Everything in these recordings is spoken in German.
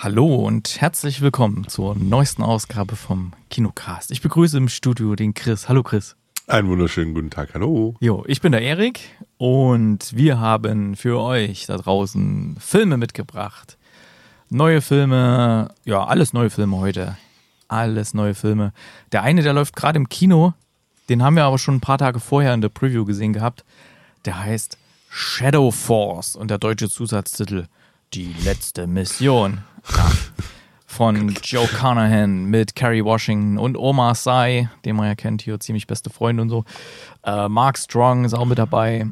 Hallo und herzlich willkommen zur neuesten Ausgabe vom Kinocast. Ich begrüße im Studio den Chris. Hallo Chris. Einen wunderschönen guten Tag, hallo. Jo, ich bin der Erik und wir haben für euch da draußen Filme mitgebracht. Neue Filme, ja, alles neue Filme heute. Alles neue Filme. Der eine, der läuft gerade im Kino, den haben wir aber schon ein paar Tage vorher in der Preview gesehen gehabt. Der heißt Shadow Force und der deutsche Zusatztitel Die letzte Mission. Ja. Von Joe Carnahan mit Kerry Washington und Omar Sy, den man ja kennt hier, ziemlich beste Freunde und so. Mark Strong ist auch mit dabei.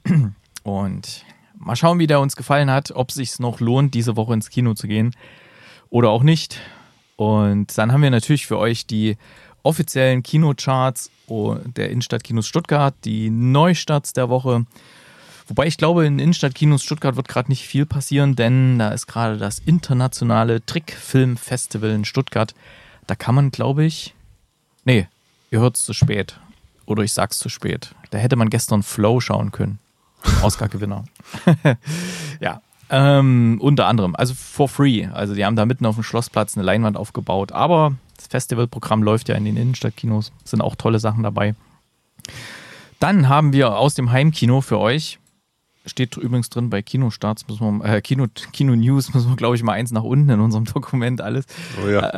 Und mal schauen, wie der uns gefallen hat, ob es sich noch lohnt, diese Woche ins Kino zu gehen oder auch nicht. Und dann haben wir natürlich für euch die offiziellen Kinocharts der Innenstadtkinos Stuttgart, die Neustarts der Woche. Wobei ich glaube, in Innenstadtkinos Stuttgart wird gerade nicht viel passieren, denn da ist gerade das internationale Trickfilmfestival in Stuttgart. Da kann man, glaube ich... Nee, ihr hört es zu spät. Oder ich sag's zu spät. Da hätte man gestern Flow schauen können. Oscar-Gewinner. Ja, unter anderem. Also for free. Also die haben da mitten auf dem Schlossplatz eine Leinwand aufgebaut. Aber das Festivalprogramm läuft ja in den Innenstadtkinos. Sind auch tolle Sachen dabei. Dann haben wir aus dem Heimkino für euch... Steht übrigens drin bei Kinostarts, Kino News, müssen wir, glaube ich, mal eins nach unten in unserem Dokument alles. Oh ja.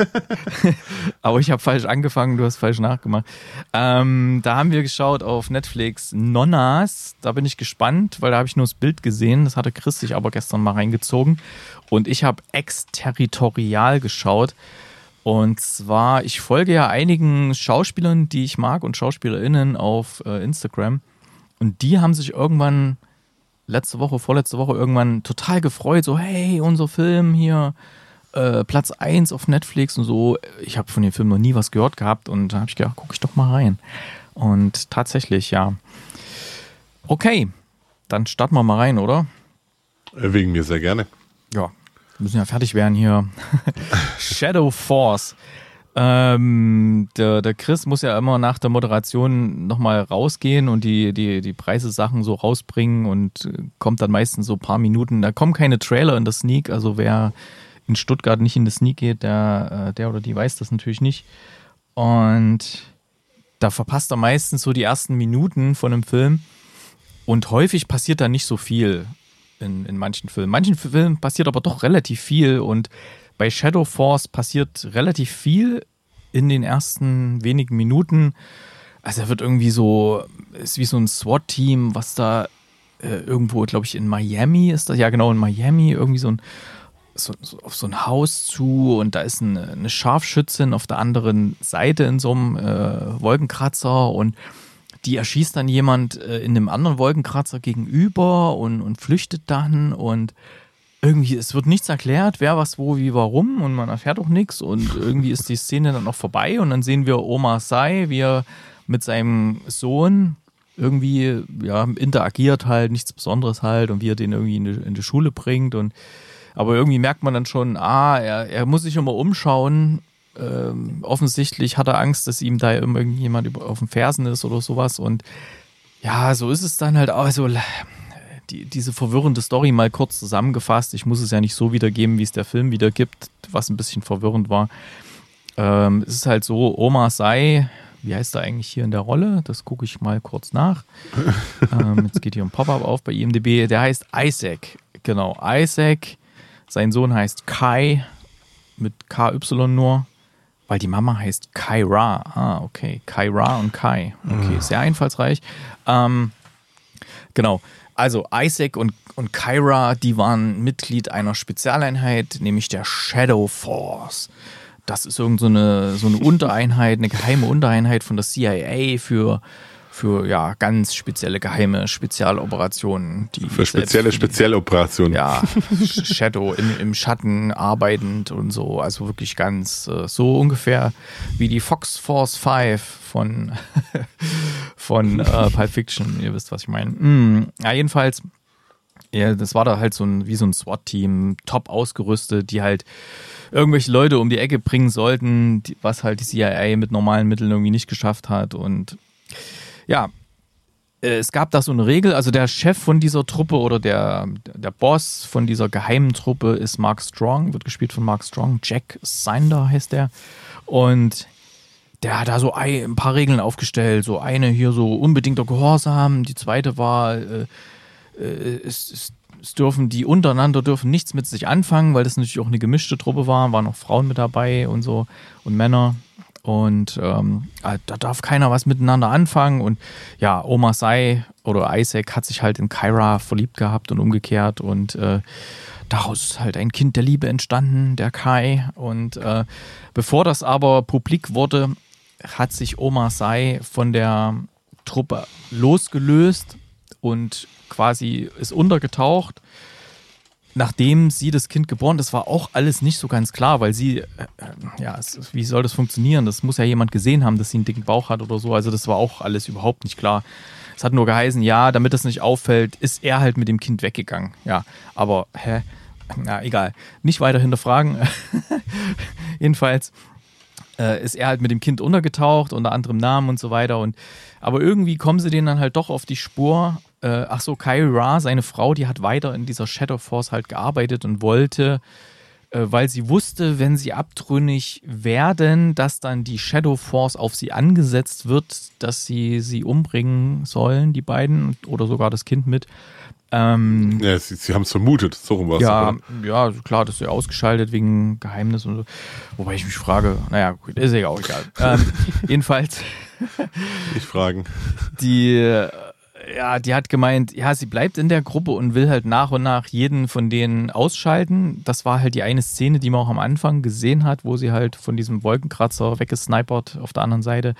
Aber ich habe falsch angefangen, du hast falsch nachgemacht. Da haben wir geschaut auf Netflix Nonnas. Da bin ich gespannt, weil da habe ich nur das Bild gesehen. Das hatte Chris sich aber gestern mal reingezogen. Und ich habe Exterritorial geschaut. Und zwar, ich folge ja einigen Schauspielern, die ich mag und SchauspielerInnen auf Instagram. Und die haben sich irgendwann vorletzte Woche irgendwann total gefreut, so hey, unser Film hier, Platz 1 auf Netflix und so. Ich habe von dem Film noch nie was gehört gehabt und da habe ich gedacht, gucke ich doch mal rein. Und tatsächlich, ja. Okay, dann starten wir mal rein, oder? Wegen mir sehr gerne. Ja, wir müssen ja fertig werden hier. Shadow Force. Der Chris muss ja immer nach der Moderation nochmal rausgehen und die Preise-Sachen so rausbringen und kommt dann meistens so ein paar Minuten. Da kommen keine Trailer in der Sneak, also wer in Stuttgart nicht in die Sneak geht, der oder die weiß das natürlich nicht. Und da verpasst er meistens so die ersten Minuten von einem Film und häufig passiert da nicht so viel in manchen Filmen. Manchen Filmen passiert aber doch relativ viel und bei Shadow Force passiert relativ viel in den ersten wenigen Minuten. Also er wird irgendwie so, ist wie so ein SWAT-Team, was da irgendwo, glaube ich, in Miami ist das. Ja, genau, in Miami irgendwie auf so ein Haus zu und da ist eine Scharfschützin auf der anderen Seite in so einem Wolkenkratzer und die erschießt dann jemand in einem anderen Wolkenkratzer gegenüber und flüchtet dann und irgendwie, es wird nichts erklärt, wer, was, wo, wie, warum und man erfährt auch nichts und irgendwie ist die Szene dann noch vorbei und dann sehen wir Omar Sy, wie er mit seinem Sohn irgendwie ja, interagiert halt, nichts Besonderes halt und wie er den irgendwie in die Schule bringt aber irgendwie merkt man dann schon, er muss sich immer umschauen, offensichtlich hat er Angst, dass ihm da irgendjemand auf den Fersen ist oder sowas und ja, so ist es dann halt auch so. Diese verwirrende Story mal kurz zusammengefasst. Ich muss es ja nicht so wiedergeben, wie es der Film wiedergibt, was ein bisschen verwirrend war. Es ist halt so, Omar Sy, wie heißt er eigentlich hier in der Rolle? Das gucke ich mal kurz nach. Jetzt geht hier ein Pop-up auf bei IMDb. Der heißt Isaac. Genau, Isaac. Sein Sohn heißt Kai, mit KY nur, weil die Mama heißt Kyra. Okay. Kyra und Kai. Okay, sehr einfallsreich. Genau. Also Isaac und Kyra, die waren Mitglied einer Spezialeinheit, nämlich der Shadow Force. Das ist irgend so eine Untereinheit, eine geheime Untereinheit von der CIA für ja, ganz spezielle geheime Spezialoperationen. Für Spezialoperationen. Ja, Shadow im Schatten arbeitend und so. Also wirklich ganz so ungefähr wie die Fox Force 5 von Pulp Fiction. Ihr wisst, was ich meine. Ja, jedenfalls, ja, das war da halt wie so ein SWAT-Team, top ausgerüstet, die halt irgendwelche Leute um die Ecke bringen sollten, was halt die CIA mit normalen Mitteln irgendwie nicht geschafft hat und ja, es gab da so eine Regel, also der Chef von dieser Truppe oder der Boss von dieser geheimen Truppe ist Mark Strong, wird gespielt von Mark Strong, Jack Sinder heißt der. Und der hat da so ein paar Regeln aufgestellt. So eine hier so unbedingter Gehorsam, die zweite war, es dürfen die untereinander dürfen nichts mit sich anfangen, weil das natürlich auch eine gemischte Truppe war, waren auch Frauen mit dabei und so und Männer. Und da darf keiner was miteinander anfangen. Und ja, Omar Sy oder Isaac hat sich halt in Kyra verliebt gehabt und umgekehrt. Und daraus ist halt ein Kind der Liebe entstanden, der Kai. Und bevor das aber publik wurde, hat sich Omar Sy von der Truppe losgelöst und quasi ist untergetaucht. Nachdem sie das Kind geboren, das war auch alles nicht so ganz klar, weil sie, wie soll das funktionieren? Das muss ja jemand gesehen haben, dass sie einen dicken Bauch hat oder so. Also das war auch alles überhaupt nicht klar. Es hat nur geheißen, ja, damit das nicht auffällt, ist er halt mit dem Kind weggegangen. Ja, aber, na, egal. Nicht weiter hinterfragen. Jedenfalls ist er halt mit dem Kind untergetaucht, unter anderem Namen und so weiter. Aber irgendwie kommen sie denen dann halt doch auf die Spur. Kyra, seine Frau, die hat weiter in dieser Shadow Force halt gearbeitet und wollte, weil sie wusste, wenn sie abtrünnig werden, dass dann die Shadow Force auf sie angesetzt wird, dass sie umbringen sollen, die beiden, oder sogar das Kind mit. Sie haben es vermutet, so rum war es. Ja, klar, das ist ja ausgeschaltet wegen Geheimnis und so. Wobei ich mich frage, naja, gut, ist ja auch egal. Jedenfalls. Nicht fragen. Die hat gemeint, ja, sie bleibt in der Gruppe und will halt nach und nach jeden von denen ausschalten. Das war halt die eine Szene, die man auch am Anfang gesehen hat, wo sie halt von diesem Wolkenkratzer weggesnipert auf der anderen Seite.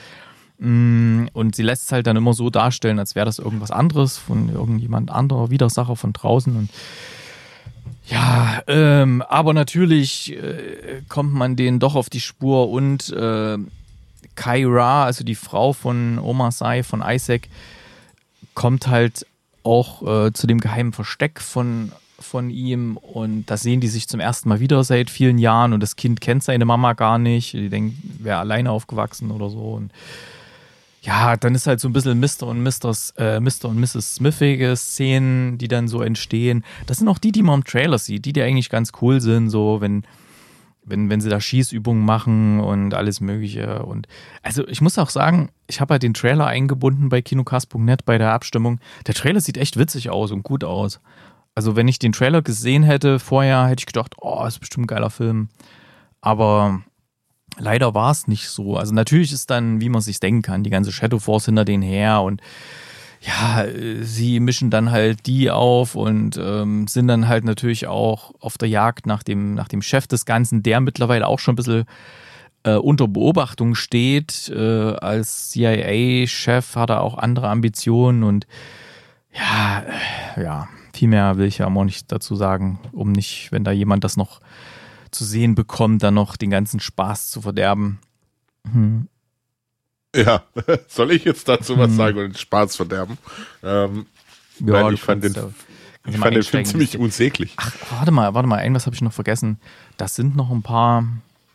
Und sie lässt es halt dann immer so darstellen, als wäre das irgendwas anderes von irgendjemand anderer, Widersacher von draußen. Und ja, aber natürlich kommt man denen doch auf die Spur und Kyra, also die Frau von Omar Sy, von Isaac, kommt halt auch zu dem geheimen Versteck von ihm und da sehen die sich zum ersten Mal wieder seit vielen Jahren und das Kind kennt seine Mama gar nicht. Die denkt, wäre alleine aufgewachsen oder so. Und ja, dann ist halt so ein bisschen Mr. und Mrs. Smithige Szenen, die dann so entstehen. Das sind auch die man im Trailer sieht, die eigentlich ganz cool sind, so wenn sie da Schießübungen machen und alles Mögliche. Und also ich muss auch sagen, ich habe halt den Trailer eingebunden bei kinocast.net bei der Abstimmung. Der Trailer sieht echt witzig aus und gut aus. Also wenn ich den Trailer gesehen hätte vorher, hätte ich gedacht, oh, das ist bestimmt ein geiler Film. Aber leider war es nicht so. Also natürlich ist dann, wie man sich denken kann, die ganze Shadow Force hinter denen her und ja, sie mischen dann halt die auf und sind dann halt natürlich auch auf der Jagd nach dem Chef des Ganzen, der mittlerweile auch schon ein bisschen unter Beobachtung steht. Als CIA-Chef hat er auch andere Ambitionen und ja, viel mehr will ich ja auch nicht dazu sagen, um nicht, wenn da jemand das noch zu sehen bekommt, dann noch den ganzen Spaß zu verderben. Ja, soll ich jetzt dazu was sagen und den Spaß verderben? Weil ich fand den Film ziemlich unsäglich. Ach, warte mal, irgendwas habe ich noch vergessen. Das sind noch ein paar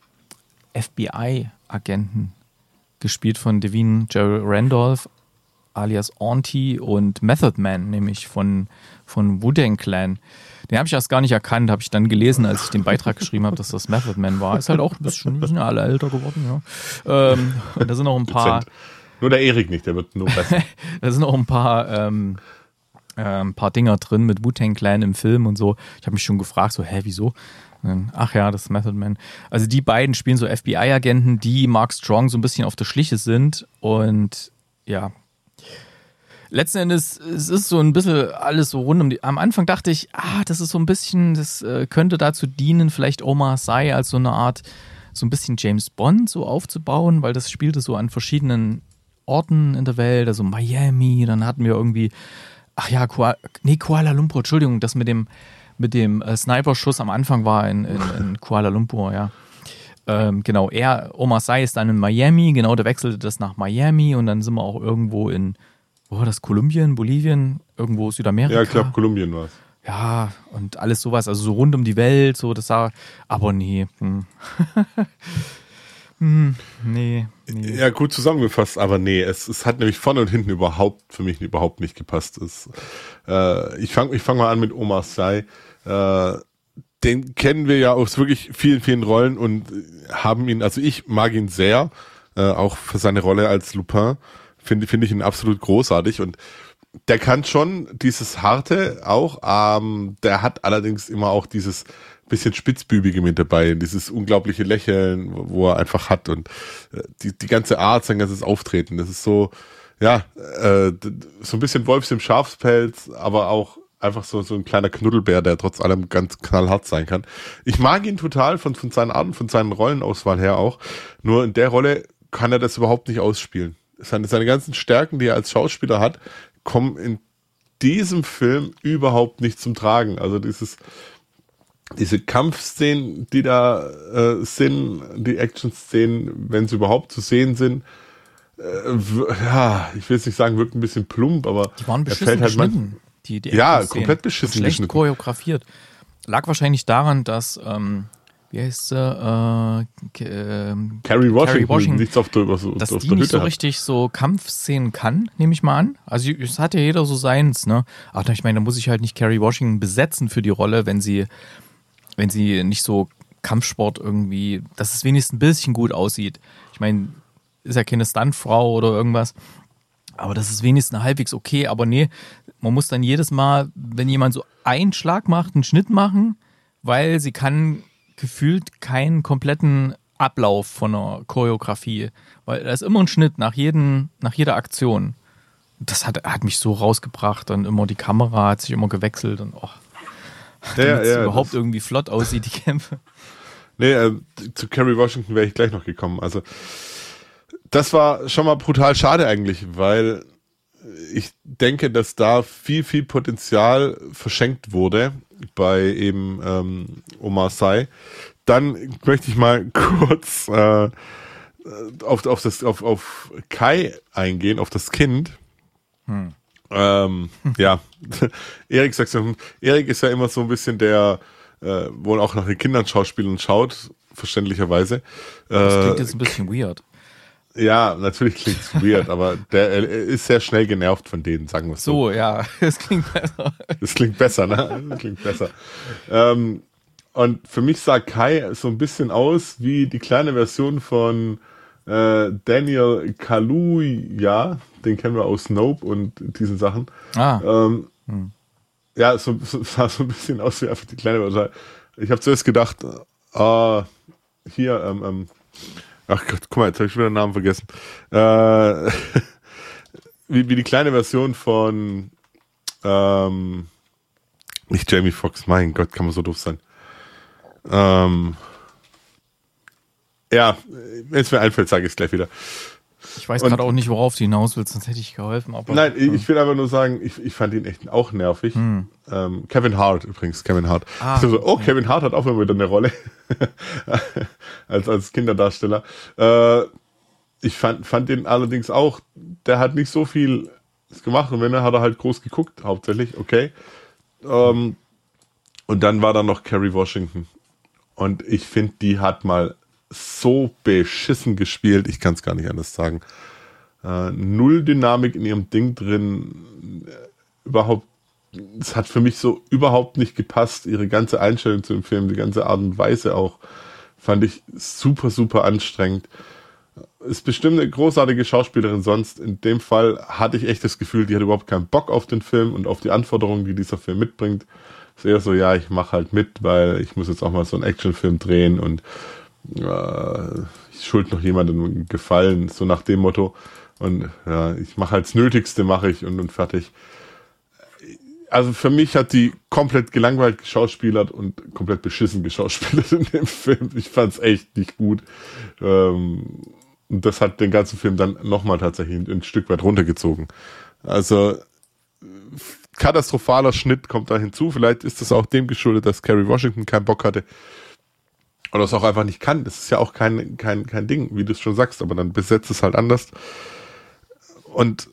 FBI-Agenten, gespielt von Devine Jerry Randolph, alias Auntie und Method Man, nämlich von Wu-Tang Clan. Den habe ich erst gar nicht erkannt, habe ich dann gelesen, als ich den Beitrag geschrieben habe, dass das Method Man war. Ist halt auch ein bisschen, wir sind ja alle älter geworden, ja. Und da sind noch ein paar. Nur der Erik nicht, der wird nur besser. Da sind noch ein paar Dinger drin mit Wu-Tang Clan im Film und so. Ich habe mich schon gefragt, so, wieso? Ach ja, das ist Method Man. Also die beiden spielen so FBI-Agenten, die Mark Strong so ein bisschen auf der Schliche sind und ja. Letzten Endes, es ist so ein bisschen alles so rund um die. Am Anfang dachte ich, das ist so ein bisschen, das könnte dazu dienen, vielleicht Omar Sy als so eine Art, so ein bisschen James Bond so aufzubauen, weil das spielte so an verschiedenen Orten in der Welt, also Miami, dann hatten wir irgendwie, Kuala Lumpur, Entschuldigung, das mit dem Sniper-Schuss am Anfang war in Kuala Lumpur, ja. Genau, Omar Sy ist dann in Miami, genau, der wechselte das nach Miami und dann sind wir auch irgendwo in wo war das? Kolumbien, Bolivien, irgendwo Südamerika? Ja, ich glaube, Kolumbien war es. Ja, und alles sowas, also so rund um die Welt, so, das sah, aber nee. Nee. Ja, gut zusammengefasst, aber nee, es hat nämlich vorne und hinten für mich überhaupt nicht gepasst. Ich fang mal an mit Omar Sy. Den kennen wir ja aus wirklich vielen, vielen Rollen und haben ihn, also ich mag ihn sehr, auch für seine Rolle als Lupin, finde ich ihn absolut großartig und der kann schon dieses Harte auch, der hat allerdings immer auch dieses bisschen Spitzbübige mit dabei, dieses unglaubliche Lächeln, wo er einfach hat und die ganze Art, sein ganzes Auftreten, das ist so, ja, so ein bisschen Wolfs im Schafspelz, aber auch einfach so ein kleiner Knuddelbär, der trotz allem ganz knallhart sein kann. Ich mag ihn total von seinen Arten, von seinen Rollenauswahl her auch, nur in der Rolle kann er das überhaupt nicht ausspielen. Seine ganzen Stärken, die er als Schauspieler hat, kommen in diesem Film überhaupt nicht zum Tragen. Also diese Kampfszenen, die da sind, die Action-Szenen, wenn sie überhaupt zu sehen sind, ja, ich will jetzt nicht sagen, wirkt ein bisschen plump, aber die waren beschissen geschnitten. Die ja, komplett beschissen schlecht geschnitten. Choreografiert. Lag wahrscheinlich daran, dass wie heißt sie? Carrie Washington nichts auf der dass die nicht so richtig so Kampfszenen kann, nehme ich mal an. Also es hat ja jeder so seins, ne? Ach, ich meine, da muss ich halt nicht Carrie Washington besetzen für die Rolle, wenn sie nicht so Kampfsport irgendwie, dass es wenigstens ein bisschen gut aussieht. Ich meine, ist ja keine Stuntfrau oder irgendwas, aber das ist wenigstens halbwegs okay. Aber nee, man muss dann jedes Mal, wenn jemand so einen Schlag macht, einen Schnitt machen, weil sie kann gefühlt keinen kompletten Ablauf von einer Choreografie, weil da ist immer ein Schnitt nach jeder Aktion. Das hat mich so rausgebracht, dann immer die Kamera hat sich immer gewechselt und damit es überhaupt irgendwie flott aussieht, die Kämpfe. Nee, zu Carrie Washington wäre ich gleich noch gekommen. Also das war schon mal brutal schade eigentlich, weil ich denke, dass da viel, viel Potenzial verschenkt wurde bei eben Omar Sy. Dann möchte ich mal kurz auf Kai eingehen, auf das Kind. Ja, Erik ist ja immer so ein bisschen der, wohl auch nach den Kindern Schauspielern schaut, verständlicherweise. Das klingt jetzt ein bisschen weird. Ja, natürlich klingt es weird, aber der ist sehr schnell genervt von denen, sagen wir es so. So, ja, es klingt besser. Das klingt besser, ne? Das klingt besser. Und für mich sah Kai so ein bisschen aus wie die kleine Version von Daniel Kaluuya, den kennen wir aus Nope und diesen Sachen. Ja, sah so ein bisschen aus wie einfach die kleine Version. Ich habe zuerst gedacht, hier, ach Gott, guck mal, jetzt habe ich wieder den Namen vergessen. Wie die kleine Version von nicht Jamie Foxx, mein Gott, kann man so doof sein. Ja, wenn es mir einfällt, sage ich es gleich wieder. Ich weiß gerade auch nicht, worauf du hinaus willst, sonst hätte ich geholfen. Aber, nein, ich will einfach nur sagen, ich fand ihn echt auch nervig. Kevin Hart übrigens, Kevin Hart. Kevin Hart hat auch immer wieder eine Rolle als Kinderdarsteller. Ich fand den allerdings auch, der hat nicht so viel gemacht und wenn er hat er halt groß geguckt, hauptsächlich, okay. Und dann war da noch Carrie Washington. Und ich finde, die hat mal so beschissen gespielt, ich kann es gar nicht anders sagen. Null Dynamik in ihrem Ding drin, es hat für mich so überhaupt nicht gepasst, ihre ganze Einstellung zu dem Film, die ganze Art und Weise auch, fand ich super, super anstrengend. Ist bestimmt eine großartige Schauspielerin, sonst in dem Fall hatte ich echt das Gefühl, die hat überhaupt keinen Bock auf den Film und auf die Anforderungen, die dieser Film mitbringt. Ist eher so, ja, ich mache halt mit, weil ich muss jetzt auch mal so einen Actionfilm drehen und ich schuld noch jemandem einen Gefallen, so nach dem Motto. Und ja, ich mache halt das Nötigste, mache ich und fertig. Also für mich hat die komplett gelangweilt geschauspielert und komplett beschissen geschauspielert in dem Film. Ich fand's echt nicht gut. Und das hat den ganzen Film dann nochmal tatsächlich ein Stück weit runtergezogen. Also katastrophaler Schnitt kommt da hinzu. Vielleicht ist das auch dem geschuldet, dass Carrie Washington keinen Bock hatte. Oder es auch einfach nicht kann. Das ist ja auch kein Ding, wie du es schon sagst, aber dann besetzt es halt anders. Und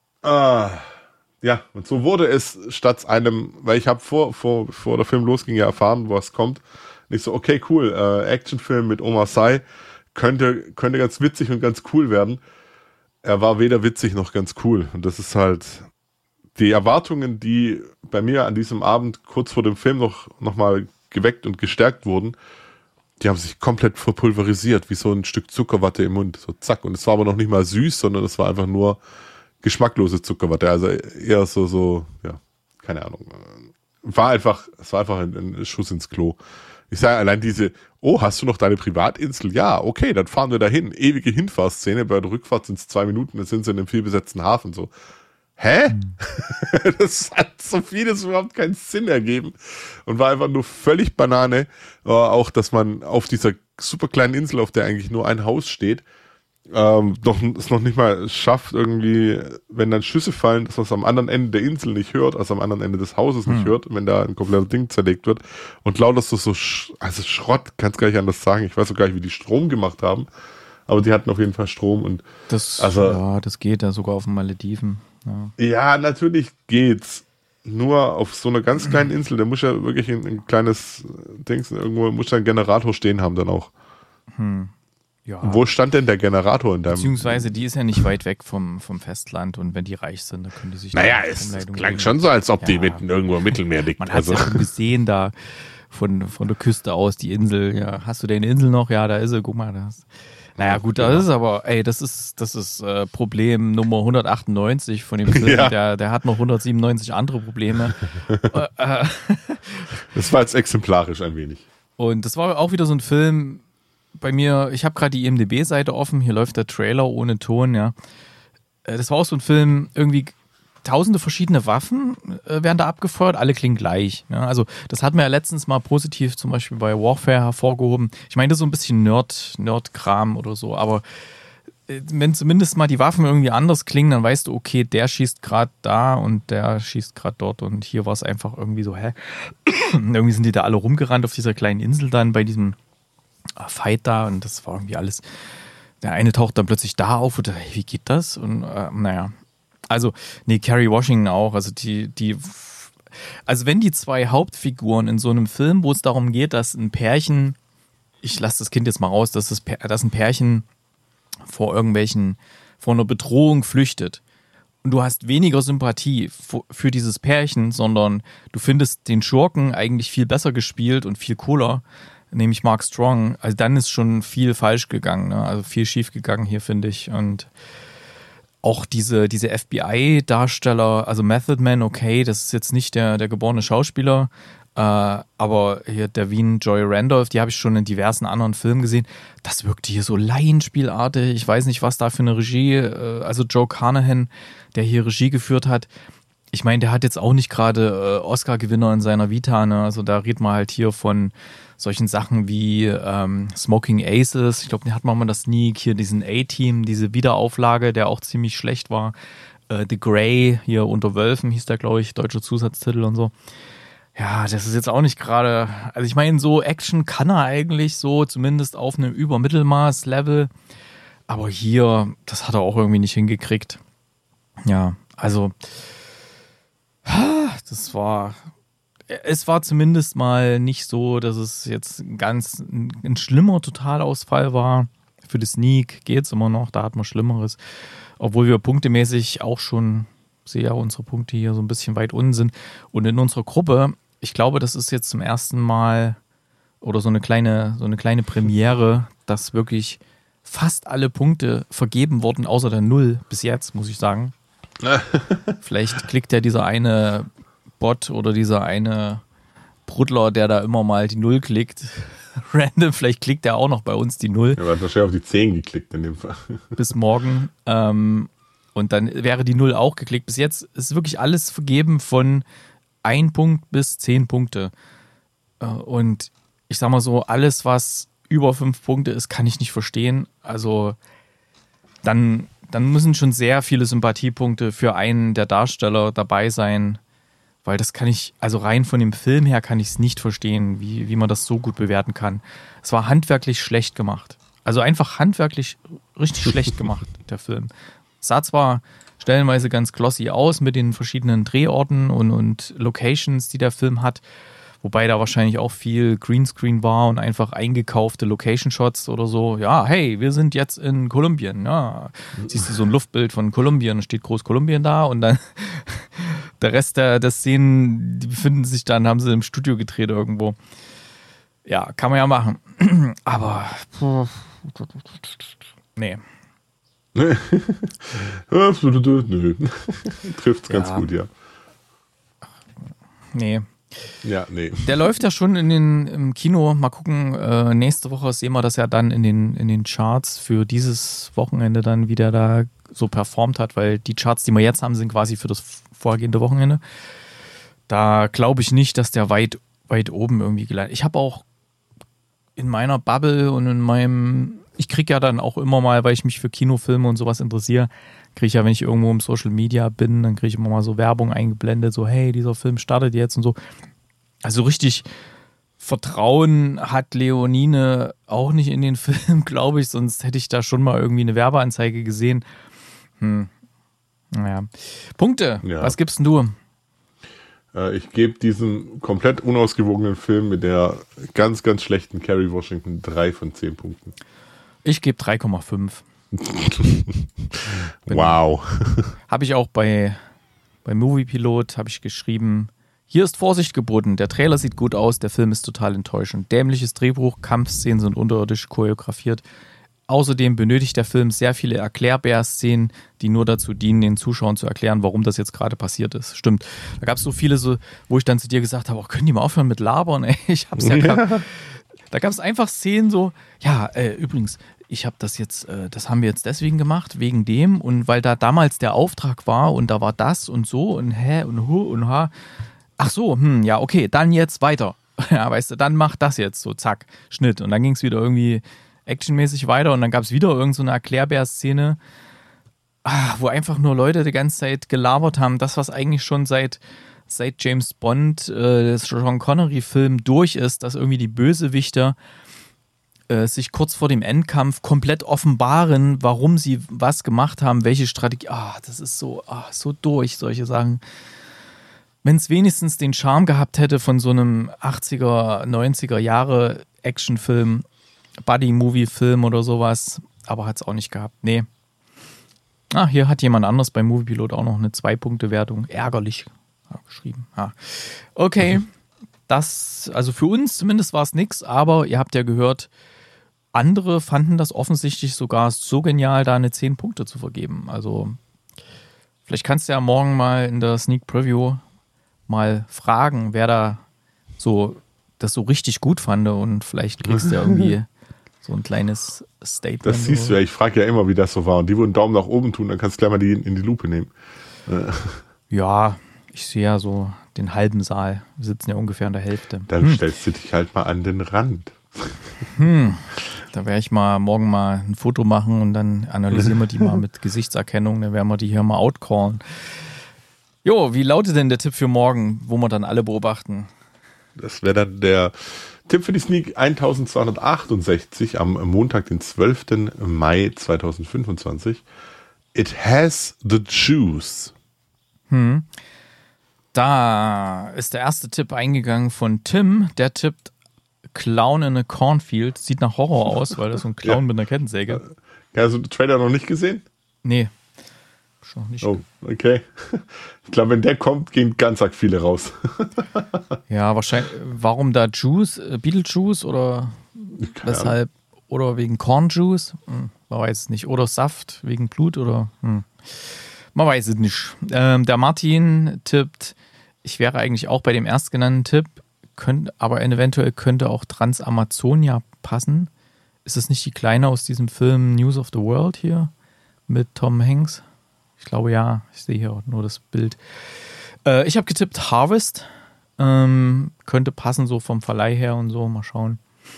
ja, und so wurde es statt einem, weil ich habe bevor der Film losging, ja erfahren, was kommt. Und ich so, okay, cool, Actionfilm mit Omar Sy, könnte ganz witzig und ganz cool werden. Er war weder witzig noch ganz cool. Und das ist halt die Erwartungen, die bei mir an diesem Abend kurz vor dem Film noch mal geweckt und gestärkt wurden, die haben sich komplett verpulverisiert, wie so ein Stück Zuckerwatte im Mund. So zack. Und es war aber noch nicht mal süß, sondern es war einfach nur geschmacklose Zuckerwatte. Also eher so, ja, keine Ahnung. Es war einfach ein Schuss ins Klo. Ich sage allein hast du noch deine Privatinsel? Ja, okay, dann fahren wir dahin. Ewige Hinfahrtsszene, bei der Rückfahrt sind es 2 Minuten, dann sind sie in einem vielbesetzten Hafen. So, hä? Das hat so vieles überhaupt keinen Sinn ergeben und war einfach nur völlig Banane. Auch, dass man auf dieser super kleinen Insel, auf der eigentlich nur ein Haus steht, es noch nicht mal schafft, irgendwie, wenn dann Schüsse fallen, dass man es am anderen Ende der Insel nicht hört, also am anderen Ende des Hauses nicht hört, wenn da ein komplettes Ding zerlegt wird. Und lauter ist das so, also Schrott, kannst gar nicht anders sagen. Ich weiß auch gar nicht, wie die Strom gemacht haben, aber die hatten auf jeden Fall Strom und das geht ja sogar auf den Malediven. Ja, natürlich geht's. Nur auf so einer ganz kleinen Insel, da muss ja wirklich ein kleines Dings, irgendwo muss ja ein Generator stehen haben dann auch. Ja. Wo stand denn der Generator in deinem? Beziehungsweise die ist ja nicht weit weg vom Festland und wenn die reich sind, dann können die sich... Naja, es klang schon so, als ob die irgendwo im Mittelmeer liegt. Man hat es ja schon gesehen da von der Küste aus, die Insel. Ja, hast du deine Insel noch? Ja, da ist sie, guck mal. Naja, gut, das ist aber, das ist Problem Nummer 198 von dem Film. Ja. Der hat noch 197 andere Probleme. Das war jetzt exemplarisch ein wenig. Und das war auch wieder so ein Film bei mir, ich habe gerade die IMDb-Seite offen, hier läuft der Trailer ohne Ton, ja. Das war auch so ein Film, irgendwie tausende verschiedene Waffen werden da abgefeuert, alle klingen gleich. Ja? Also das hatten wir ja letztens mal positiv zum Beispiel bei Warfare hervorgehoben. Ich meine, das ist so ein bisschen Nerd-Kram oder so, aber wenn zumindest mal die Waffen irgendwie anders klingen, dann weißt du, okay, der schießt gerade da und der schießt gerade dort und hier war es einfach irgendwie so, irgendwie sind die da alle rumgerannt auf dieser kleinen Insel dann bei diesem Fight da und das war irgendwie alles, der eine taucht dann plötzlich da auf und hey, wie geht das? Und also, Kerry Washington auch, also also wenn die 2 Hauptfiguren in so einem Film, wo es darum geht, dass ein Pärchen, ich lasse das Kind jetzt mal raus, dass ein Pärchen vor einer Bedrohung flüchtet und du hast weniger Sympathie für dieses Pärchen, sondern du findest den Schurken eigentlich viel besser gespielt und viel cooler, nämlich Mark Strong, also dann ist schon viel falsch gegangen, ne? Also viel schief gegangen hier, finde ich. Und auch diese FBI-Darsteller, also Method Man, okay, das ist jetzt nicht der geborene Schauspieler, aber hier Davine Joy Randolph, die habe ich schon in diversen anderen Filmen gesehen. Das wirkte hier so laienspielartig. Ich weiß nicht, was da für eine Regie, also Joe Carnahan, der hier Regie geführt hat. Ich meine, der hat jetzt auch nicht gerade Oscar-Gewinner in seiner Vita, ne? Also da redet man halt hier von solchen Sachen wie Smoking Aces. Ich glaube, den hat man mal das Sneak, hier diesen A-Team, diese Wiederauflage, der auch ziemlich schlecht war. The Grey, hier Unter Wölfen hieß der, glaube ich, deutscher Zusatztitel und so. Ja, das ist jetzt auch nicht gerade, also ich meine, so Action kann er eigentlich so, zumindest auf einem Übermittelmaß-Level. Aber hier, das hat er auch irgendwie nicht hingekriegt. Ja, also es war zumindest mal nicht so, dass es jetzt ein schlimmer Totalausfall war. Für die Sneak geht es immer noch, da hat man Schlimmeres. Obwohl wir punktemäßig auch schon, sehe ja, unsere Punkte hier so ein bisschen weit unten sind. Und in unserer Gruppe, ich glaube, das ist jetzt zum ersten Mal oder so eine kleine Premiere, dass wirklich fast alle Punkte vergeben wurden, außer der 0 bis jetzt, muss ich sagen. Vielleicht klickt ja dieser eine Bot oder dieser eine Bruddler, der da immer mal die 0 klickt, random, vielleicht klickt er auch noch bei uns die 0. Er hat wahrscheinlich auf die 10 geklickt in dem Fall. Bis morgen. Und dann wäre die 0 auch geklickt. Bis jetzt ist wirklich alles vergeben von 1 Punkt bis 10 Punkte. Und ich sag mal so, alles, was über 5 Punkte ist, kann ich nicht verstehen. Also dann müssen schon sehr viele Sympathiepunkte für einen der Darsteller dabei sein, weil das kann ich, also rein von dem Film her kann ich es nicht verstehen, wie man das so gut bewerten kann. Es war handwerklich schlecht gemacht. Also einfach handwerklich richtig schlecht gemacht, der Film. Es sah zwar stellenweise ganz glossy aus mit den verschiedenen Drehorten und Locations, die der Film hat, Wobei da wahrscheinlich auch viel Greenscreen war und einfach eingekaufte Location-Shots oder so. Ja, hey, wir sind jetzt in Kolumbien. Ja, siehst du so ein Luftbild von Kolumbien, da steht groß Kolumbien da und dann der Rest der Szenen, die befinden sich dann, haben sie im Studio gedreht irgendwo. Ja, kann man ja machen. Aber nee. Nö. Trifft's ganz gut, ja. Nee. Ja, nee. Der läuft ja schon im Kino. Mal gucken, nächste Woche sehen wir das ja dann in den Charts für dieses Wochenende dann, wie der da so performt hat, weil die Charts, die wir jetzt haben, sind quasi für das vorgehende Wochenende. Da glaube ich nicht, dass der weit oben irgendwie gelandet. Ich habe auch in meiner Bubble und ich kriege ja dann auch immer mal, weil ich mich für Kinofilme und sowas interessiere, kriege ich ja, wenn ich irgendwo im Social Media bin, dann kriege ich immer mal so Werbung eingeblendet, so hey, dieser Film startet jetzt und so. Also richtig Vertrauen hat Leonine auch nicht in den Film, glaube ich, sonst hätte ich da schon mal irgendwie eine Werbeanzeige gesehen. Naja. Punkte, Ja. Was gibst denn du? Ich gebe diesem komplett unausgewogenen Film mit der ganz, ganz schlechten Kerry Washington 3 von 10 Punkten. Ich gebe 3,5. Wow. Habe ich auch bei Moviepilot habe ich geschrieben, hier ist Vorsicht geboten, der Trailer sieht gut aus, der Film ist total enttäuschend. Dämliches Drehbuch, Kampfszenen sind unterirdisch choreografiert. Außerdem benötigt der Film sehr viele Erklärbär-Szenen, die nur dazu dienen, den Zuschauern zu erklären, warum das jetzt gerade passiert ist. Stimmt. Da gab es so viele, wo ich dann zu dir gesagt habe, können die mal aufhören mit Labern? Ey, ich hab's ja gerade. Da gab es einfach Szenen so, ja, übrigens, ich habe das jetzt, das haben wir jetzt deswegen gemacht, wegen dem und weil da damals der Auftrag war und da war das und so und hä und hu und ha. Ach so, ja, okay, dann jetzt weiter. Ja, weißt du, dann mach das jetzt so, zack, Schnitt. Und dann ging es wieder irgendwie actionmäßig weiter und dann gab es wieder irgend so eine Erklärbär-Szene, wo einfach nur Leute die ganze Zeit gelabert haben. Das, was eigentlich schon seit James Bond, das Sean Connery-Film durch ist, dass irgendwie die Bösewichter sich kurz vor dem Endkampf komplett offenbaren, warum sie was gemacht haben, welche Strategie. Das ist so durch, solche Sachen. Wenn es wenigstens den Charme gehabt hätte von so einem 80er, 90er Jahre Actionfilm, Buddy-Movie-Film oder sowas, aber hat es auch nicht gehabt. Nee. Hier hat jemand anderes beim Moviepilot auch noch eine 2-Punkte-Wertung. Ärgerlich geschrieben. Okay. Also für uns zumindest war es nix, aber ihr habt ja gehört, andere fanden das offensichtlich sogar so genial, da eine 10 Punkte zu vergeben. Also vielleicht kannst du ja morgen mal in der Sneak Preview mal fragen, wer da das so richtig gut fand und vielleicht kriegst du ja irgendwie so ein kleines Statement. Das siehst du ja, ich frage ja immer, wie das so war. Und die, wo einen Daumen nach oben tun, dann kannst du gleich mal die in die Lupe nehmen. Ja, ich sehe ja so den halben Saal. Wir sitzen ja ungefähr an der Hälfte. Dann stellst du dich halt mal an den Rand. Da werde ich morgen mal ein Foto machen und dann analysieren wir die mal mit Gesichtserkennung. Dann werden wir die hier mal outcallen. Jo, wie lautet denn der Tipp für morgen, wo wir dann alle beobachten? Das wäre dann der Tipp für die Sneak 1268 am Montag, den 12. Mai 2025. It has the juice. Da ist der erste Tipp eingegangen von Tim. Der tippt Clown in a Cornfield. Sieht nach Horror aus, weil das so ein Clown mit einer Kettensäge. Hast du den Trailer noch nicht gesehen? Nee. Schon nicht. Oh, okay. Ich glaube, wenn der kommt, gehen ganz arg viele raus. Ja, wahrscheinlich. Warum da Juice? Beetlejuice oder weshalb? Oder wegen Cornjuice? Man weiß es nicht. Oder Saft wegen Blut oder? Man weiß es nicht. Der Martin tippt, ich wäre eigentlich auch bei dem erstgenannten Tipp, aber eventuell könnte auch Trans-Amazonia passen. Ist es nicht die Kleine aus diesem Film News of the World hier mit Tom Hanks? Ich glaube ja, ich sehe hier auch nur das Bild. Ich habe getippt Harvest. Könnte passen so vom Verleih her und so. Mal schauen.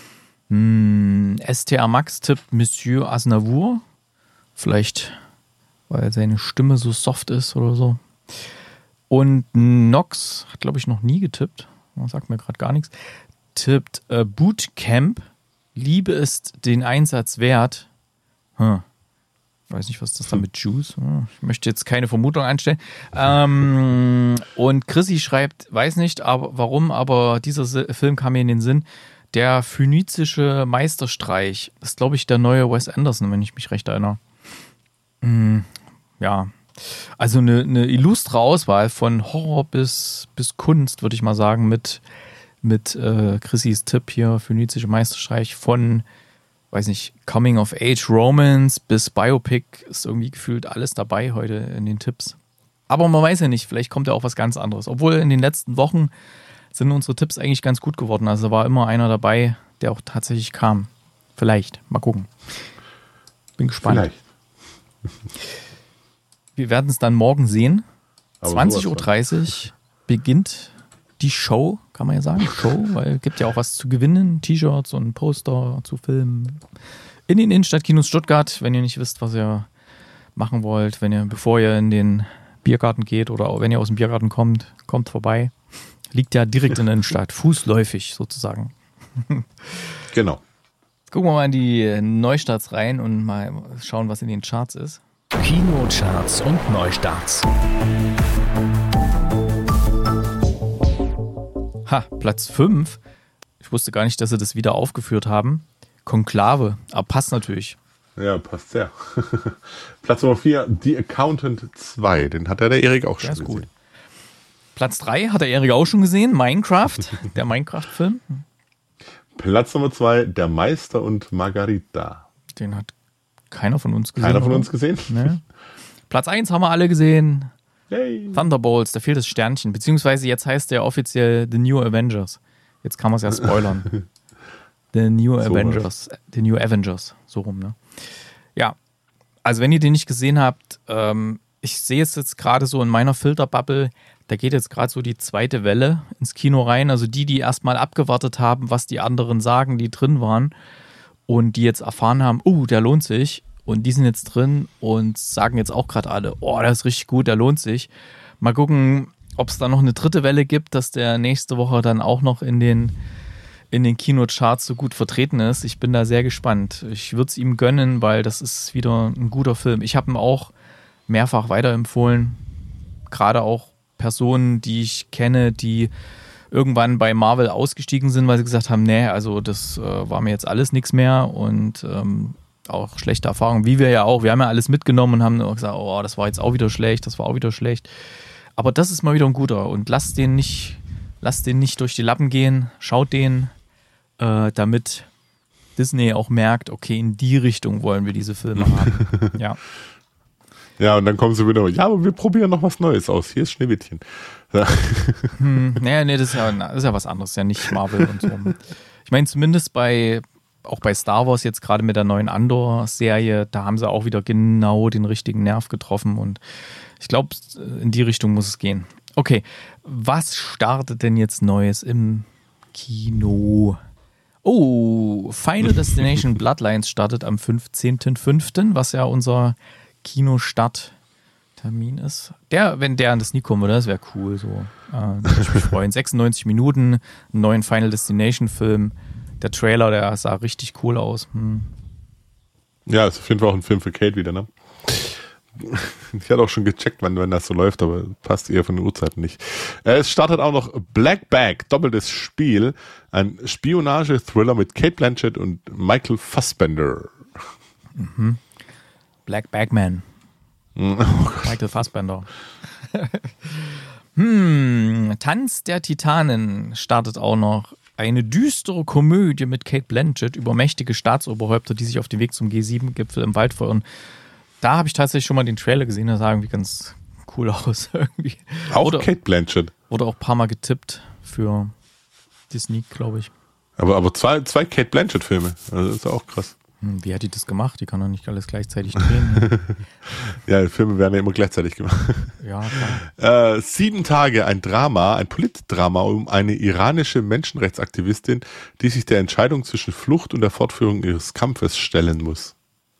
STA Max tippt Monsieur Aznavour. Vielleicht, weil seine Stimme so soft ist oder so. Und Nox hat, glaube ich, noch nie getippt. Sagt mir gerade gar nichts. Tippt Bootcamp. Liebe ist den Einsatz wert. Weiß nicht, was ist das da mit Juice? Ich möchte jetzt keine Vermutung anstellen. Und Chrissy schreibt, weiß nicht, warum, aber dieser Film kam mir in den Sinn. Der phönizische Meisterstreich. Das ist, glaube ich, der neue Wes Anderson, wenn ich mich recht erinnere. Ja. Also eine illustre Auswahl von Horror bis Kunst, würde ich mal sagen, mit Chrissys Tipp hier, phönizische Meisterstreich von, weiß nicht, Coming of Age Romance bis Biopic ist irgendwie gefühlt alles dabei heute in den Tipps. Aber man weiß ja nicht, vielleicht kommt ja auch was ganz anderes. Obwohl in den letzten Wochen sind unsere Tipps eigentlich ganz gut geworden. Also war immer einer dabei, der auch tatsächlich kam. Vielleicht. Mal gucken. Bin gespannt. Vielleicht. Wir werden es dann morgen sehen. 20:30 Uhr beginnt die Show, kann man ja sagen. Show, weil es gibt ja auch was zu gewinnen. T-Shirts und Poster zu Filmen. In den Innenstadtkinos Stuttgart, wenn ihr nicht wisst, was ihr machen wollt. Bevor ihr in den Biergarten geht oder auch wenn ihr aus dem Biergarten kommt vorbei. Liegt ja direkt in der Innenstadt, fußläufig sozusagen. Genau. Gucken wir mal in die Neustarts rein und mal schauen, was in den Charts ist. Kinocharts und Neustarts. Platz 5. Ich wusste gar nicht, dass sie das wieder aufgeführt haben. Konklave, aber passt natürlich. Ja, passt sehr. Platz Nummer 4, The Accountant 2. Den hat ja der Erik auch schon gesehen. Gut. Platz 3 hat der Erik auch schon gesehen. Minecraft, der Minecraft-Film. Platz Nummer 2, Der Meister und Margarita. Den hat keiner von uns gesehen. Keiner von uns gesehen? Nee. Platz 1 haben wir alle gesehen. Yay. Thunderbolts, da fehlt das Sternchen. Beziehungsweise jetzt heißt der offiziell The New Avengers. Jetzt kann man es ja spoilern. The New Avengers. So rum, ne? Ja, also wenn ihr den nicht gesehen habt, ich sehe es jetzt gerade so in meiner Filterbubble, da geht jetzt gerade so die zweite Welle ins Kino rein. Also die erstmal abgewartet haben, was die anderen sagen, die drin waren und die jetzt erfahren haben, der lohnt sich. Und die sind jetzt drin und sagen jetzt auch gerade alle, der ist richtig gut, der lohnt sich. Mal gucken, ob es da noch eine dritte Welle gibt, dass der nächste Woche dann auch noch in den Kinocharts so gut vertreten ist. Ich bin da sehr gespannt. Ich würde es ihm gönnen, weil das ist wieder ein guter Film. Ich habe ihn auch mehrfach weiterempfohlen. Gerade auch Personen, die ich kenne, die irgendwann bei Marvel ausgestiegen sind, weil sie gesagt haben, nee, also das war mir jetzt alles nichts mehr und auch schlechte Erfahrungen, wie wir ja auch. Wir haben ja alles mitgenommen und haben gesagt, das war jetzt auch wieder schlecht, das war auch wieder schlecht. Aber das ist mal wieder ein guter und lasst den nicht durch die Lappen gehen. Schaut den, damit Disney auch merkt, okay, in die Richtung wollen wir diese Filme haben. Ja. Ja, und dann kommen sie wieder, aber wir probieren noch was Neues aus. Hier ist Schneewittchen. Ja. Nee, das ist ja was anderes, ja nicht Marvel und so. Ich meine, zumindest auch bei Star Wars jetzt gerade mit der neuen Andor-Serie, da haben sie auch wieder genau den richtigen Nerv getroffen und ich glaube, in die Richtung muss es gehen. Okay, was startet denn jetzt Neues im Kino? Final Destination Bloodlines startet am 15.05., was ja unser Kinostarttermin ist. Wenn der an das nie kommen würde, das wäre cool. So. Würde ich mich freuen. 96 Minuten, einen neuen Final Destination Film. Der Trailer, der sah richtig cool aus. Ja, ist auf jeden Fall auch ein Film für Kate wieder, ne? Ich hatte auch schon gecheckt, wann das so läuft, aber passt eher von den Uhrzeiten nicht. Es startet auch noch Black Bag, doppeltes Spiel. Ein Spionage-Thriller mit Cate Blanchett und Michael Fassbender. Mhm. Black Bagman. Michael Fassbender. Tanz der Titanen startet auch noch. Eine düstere Komödie mit Cate Blanchett über mächtige Staatsoberhäupter, die sich auf den Weg zum G7-Gipfel im Wald verirren. Da habe ich tatsächlich schon mal den Trailer gesehen, der sah irgendwie ganz cool aus. Irgendwie. Auch Cate Blanchett. Wurde auch ein paar Mal getippt für Disney, glaube ich. Aber zwei Cate Blanchett-Filme, also das ist auch krass. Wie hat die das gemacht? Die kann doch nicht alles gleichzeitig drehen. Ja, Filme werden ja immer gleichzeitig gemacht. Ja, klar. 7 Tage, ein Politdrama um eine iranische Menschenrechtsaktivistin, die sich der Entscheidung zwischen Flucht und der Fortführung ihres Kampfes stellen muss.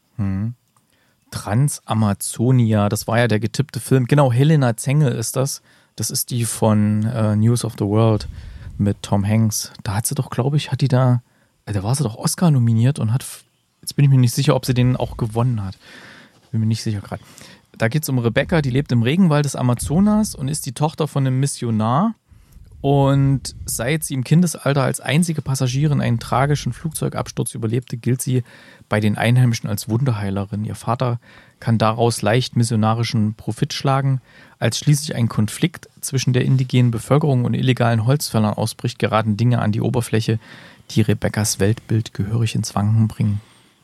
Transamazonia, das war ja der getippte Film. Genau, Helena Zengel ist das. Das ist die von News of the World mit Tom Hanks. Da hat sie doch, glaube ich, da war sie doch Oscar nominiert und jetzt bin ich mir nicht sicher, ob sie den auch gewonnen hat. bin mir nicht sicher gerade. Da geht es um Rebecca, die lebt im Regenwald des Amazonas und ist die Tochter von einem Missionar. Und seit sie im Kindesalter als einzige Passagierin einen tragischen Flugzeugabsturz überlebte, gilt sie bei den Einheimischen als Wunderheilerin. Ihr Vater kann daraus leicht missionarischen Profit schlagen. Als schließlich ein Konflikt zwischen der indigenen Bevölkerung und illegalen Holzfällern ausbricht, geraten Dinge an die Oberfläche, die Rebeccas Weltbild gehörig ins Wanken bringen.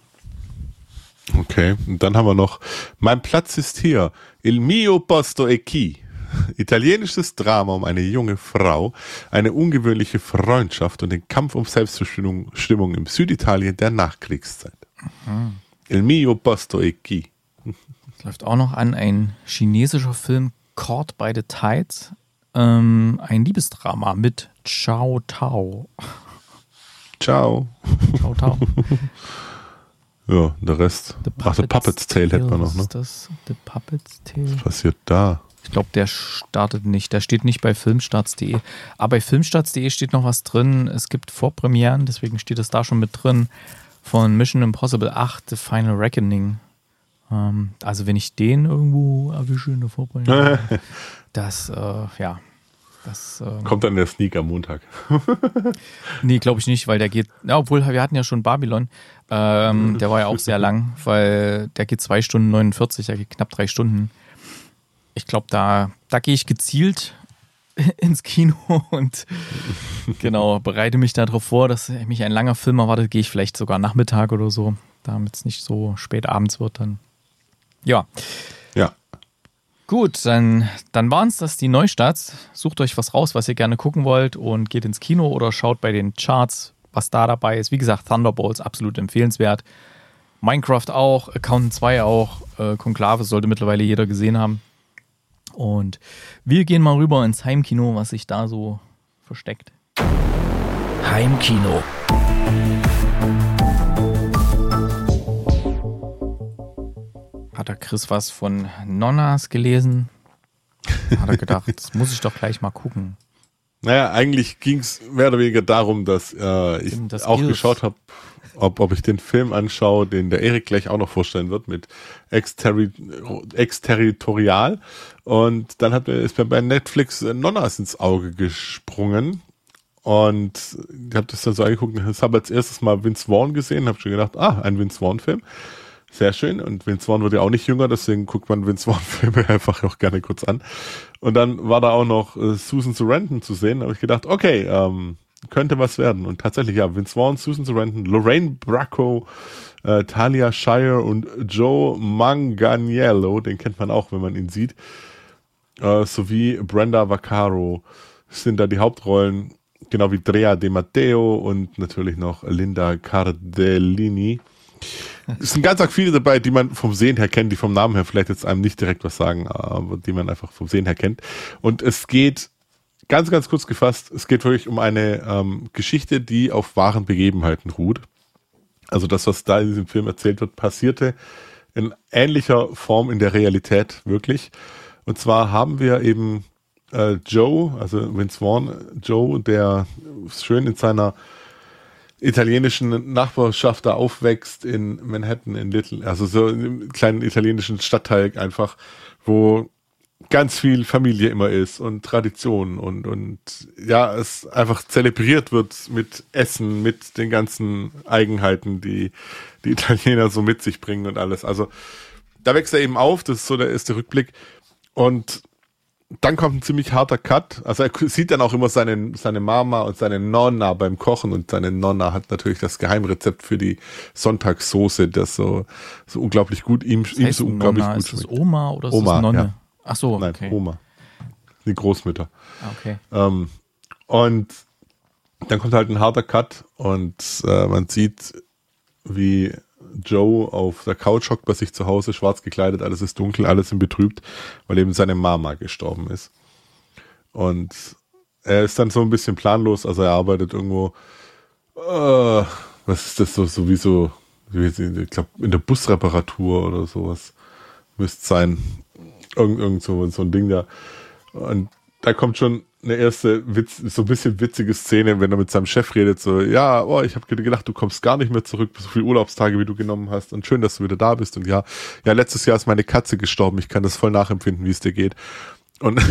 Okay, und dann haben wir noch Mein Platz ist hier, Il mio posto è qui. Italienisches Drama um eine junge Frau, eine ungewöhnliche Freundschaft und den Kampf um Selbstbestimmung im Süditalien der Nachkriegszeit. Mhm. Il mio posto è qui. Es läuft auch noch an ein chinesischer Film, Caught by the Tides. Ein Liebesdrama mit Chow Tao. Ciao. Chow Tao. Ja, der Rest. The Puppet's Tale hätten wir noch, ne? Ist das The Puppet's Tale? Was passiert da? Ich glaube, der startet nicht. Der steht nicht bei filmstarts.de. Aber bei filmstarts.de steht noch was drin. Es gibt Vorpremieren, deswegen steht es da schon mit drin, von Mission Impossible 8, The Final Reckoning. Also wenn ich den irgendwo erwische in der Vorpremiere, das, ja. Das, kommt dann der Sneak am Montag. Nee, glaube ich nicht, weil der geht, ja, obwohl wir hatten ja schon Babylon, der war ja auch sehr lang, weil der geht 2 Stunden 49, der geht knapp 3 Stunden. Ich glaube, da gehe ich gezielt ins Kino und genau, bereite mich darauf vor, dass mich ein langer Film erwartet, gehe ich vielleicht sogar Nachmittag oder so, damit es nicht so spät abends wird dann. Ja. Ja. Gut, dann waren es das die Neustarts. Sucht euch was raus, was ihr gerne gucken wollt und geht ins Kino oder schaut bei den Charts, was da dabei ist. Wie gesagt, Thunderbolts, absolut empfehlenswert. Minecraft auch, Accountant 2 auch, Konklave sollte mittlerweile jeder gesehen haben. Und wir gehen mal rüber ins Heimkino, was sich da so versteckt. Heimkino. Hat der Chris was von Nonnas gelesen? Hat er gedacht, das muss ich doch gleich mal gucken. Naja, eigentlich ging es mehr oder weniger darum, dass ich auch geschaut habe, ob ich den Film anschaue, den der Erik gleich auch noch vorstellen wird, mit Exterritorial. Und dann ist mir bei Netflix Nonnas ins Auge gesprungen. Und ich habe das dann so angeguckt. Ich habe als erstes mal Vince Vaughn gesehen, habe schon gedacht, ein Vince Vaughn-Film. Sehr schön. Und Vince Vaughn wird ja auch nicht jünger, deswegen guckt man Vince Vaughn-Filme einfach auch gerne kurz an. Und dann war da auch noch Susan Sarandon zu sehen. Da habe ich gedacht, okay, könnte was werden. Und tatsächlich, ja, Vince Vaughn, Susan Sarandon, Lorraine Bracco, Talia Shire und Joe Manganiello, den kennt man auch, wenn man ihn sieht, sowie Brenda Vaccaro sind da die Hauptrollen, genau wie Drea De Matteo und natürlich noch Linda Cardellini. Es sind ganz arg viele dabei, die man vom Sehen her kennt, die vom Namen her vielleicht jetzt einem nicht direkt was sagen, aber die man einfach vom Sehen her kennt. Und es geht, ganz, ganz kurz gefasst, es geht wirklich um eine Geschichte, die auf wahren Begebenheiten ruht. Also das, was da in diesem Film erzählt wird, passierte in ähnlicher Form in der Realität wirklich. Und zwar haben wir eben Joe, also Vince Vaughn, Joe, der schön in seiner italienischen Nachbarschaft da aufwächst in Manhattan, also so im kleinen italienischen Stadtteil einfach, wo ganz viel Familie immer ist und Tradition und ja, es einfach zelebriert wird mit Essen, mit den ganzen Eigenheiten, die die Italiener so mit sich bringen und alles. Also da wächst er eben auf, das ist so der erste Rückblick und dann kommt ein ziemlich harter Cut. Also er sieht dann auch immer seine Mama und seine Nonna beim Kochen und seine Nonna hat natürlich das Geheimrezept für die Sonntagssoße, das so unglaublich gut ihm so unglaublich Nonna, gut schmeckt. Ist das Oma oder ist Oma, das Nonne? Ja. Ach so, okay. Nein, Oma. Die Großmütter. Okay. Und dann kommt halt ein harter Cut und man sieht, wie Joe auf der Couch hockt bei sich zu Hause, schwarz gekleidet, alles ist dunkel, alles sind betrübt, weil eben seine Mama gestorben ist. Und er ist dann so ein bisschen planlos, also er arbeitet irgendwo, was ist das, ich glaube in der Busreparatur oder sowas müsste sein, irgend so ein Ding da. Und da kommt schon eine erste so ein bisschen witzige Szene, wenn er mit seinem Chef redet, so, ja, oh, ich habe gedacht, du kommst gar nicht mehr zurück, so viele Urlaubstage, wie du genommen hast und schön, dass du wieder da bist und ja, letztes Jahr ist meine Katze gestorben, ich kann das voll nachempfinden, wie es dir geht. Und,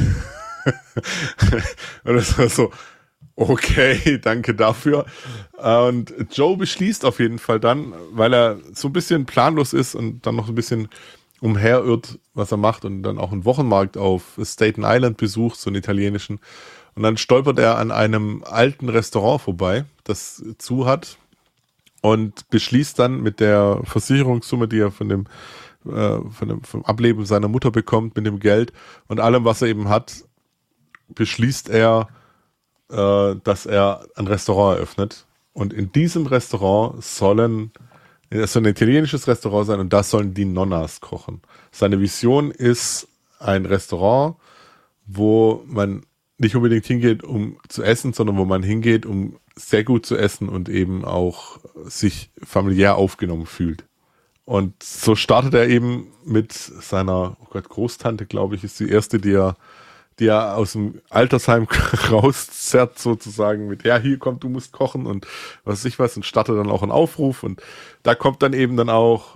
und das war so, okay, danke dafür. Und Joe beschließt auf jeden Fall dann, weil er so ein bisschen planlos ist und dann noch ein bisschen umherirrt, was er macht und dann auch einen Wochenmarkt auf Staten Island besucht, so einen italienischen. Und dann stolpert er an einem alten Restaurant vorbei, das zu hat und beschließt dann mit der Versicherungssumme, die er vom Ableben seiner Mutter bekommt, mit dem Geld und allem, was er eben hat, beschließt er, dass er ein Restaurant eröffnet. Und in diesem Restaurant es soll ein italienisches Restaurant sein und da sollen die Nonnas kochen. Seine Vision ist ein Restaurant, wo man nicht unbedingt hingeht, um zu essen, sondern wo man hingeht, um sehr gut zu essen und eben auch sich familiär aufgenommen fühlt. Und so startet er eben mit seiner Großtante, glaube ich, ist die erste, die er aus dem Altersheim rauszerrt sozusagen mit, ja, hier kommt, du musst kochen und was weiß ich was und startet dann auch einen Aufruf und da kommt dann eben dann auch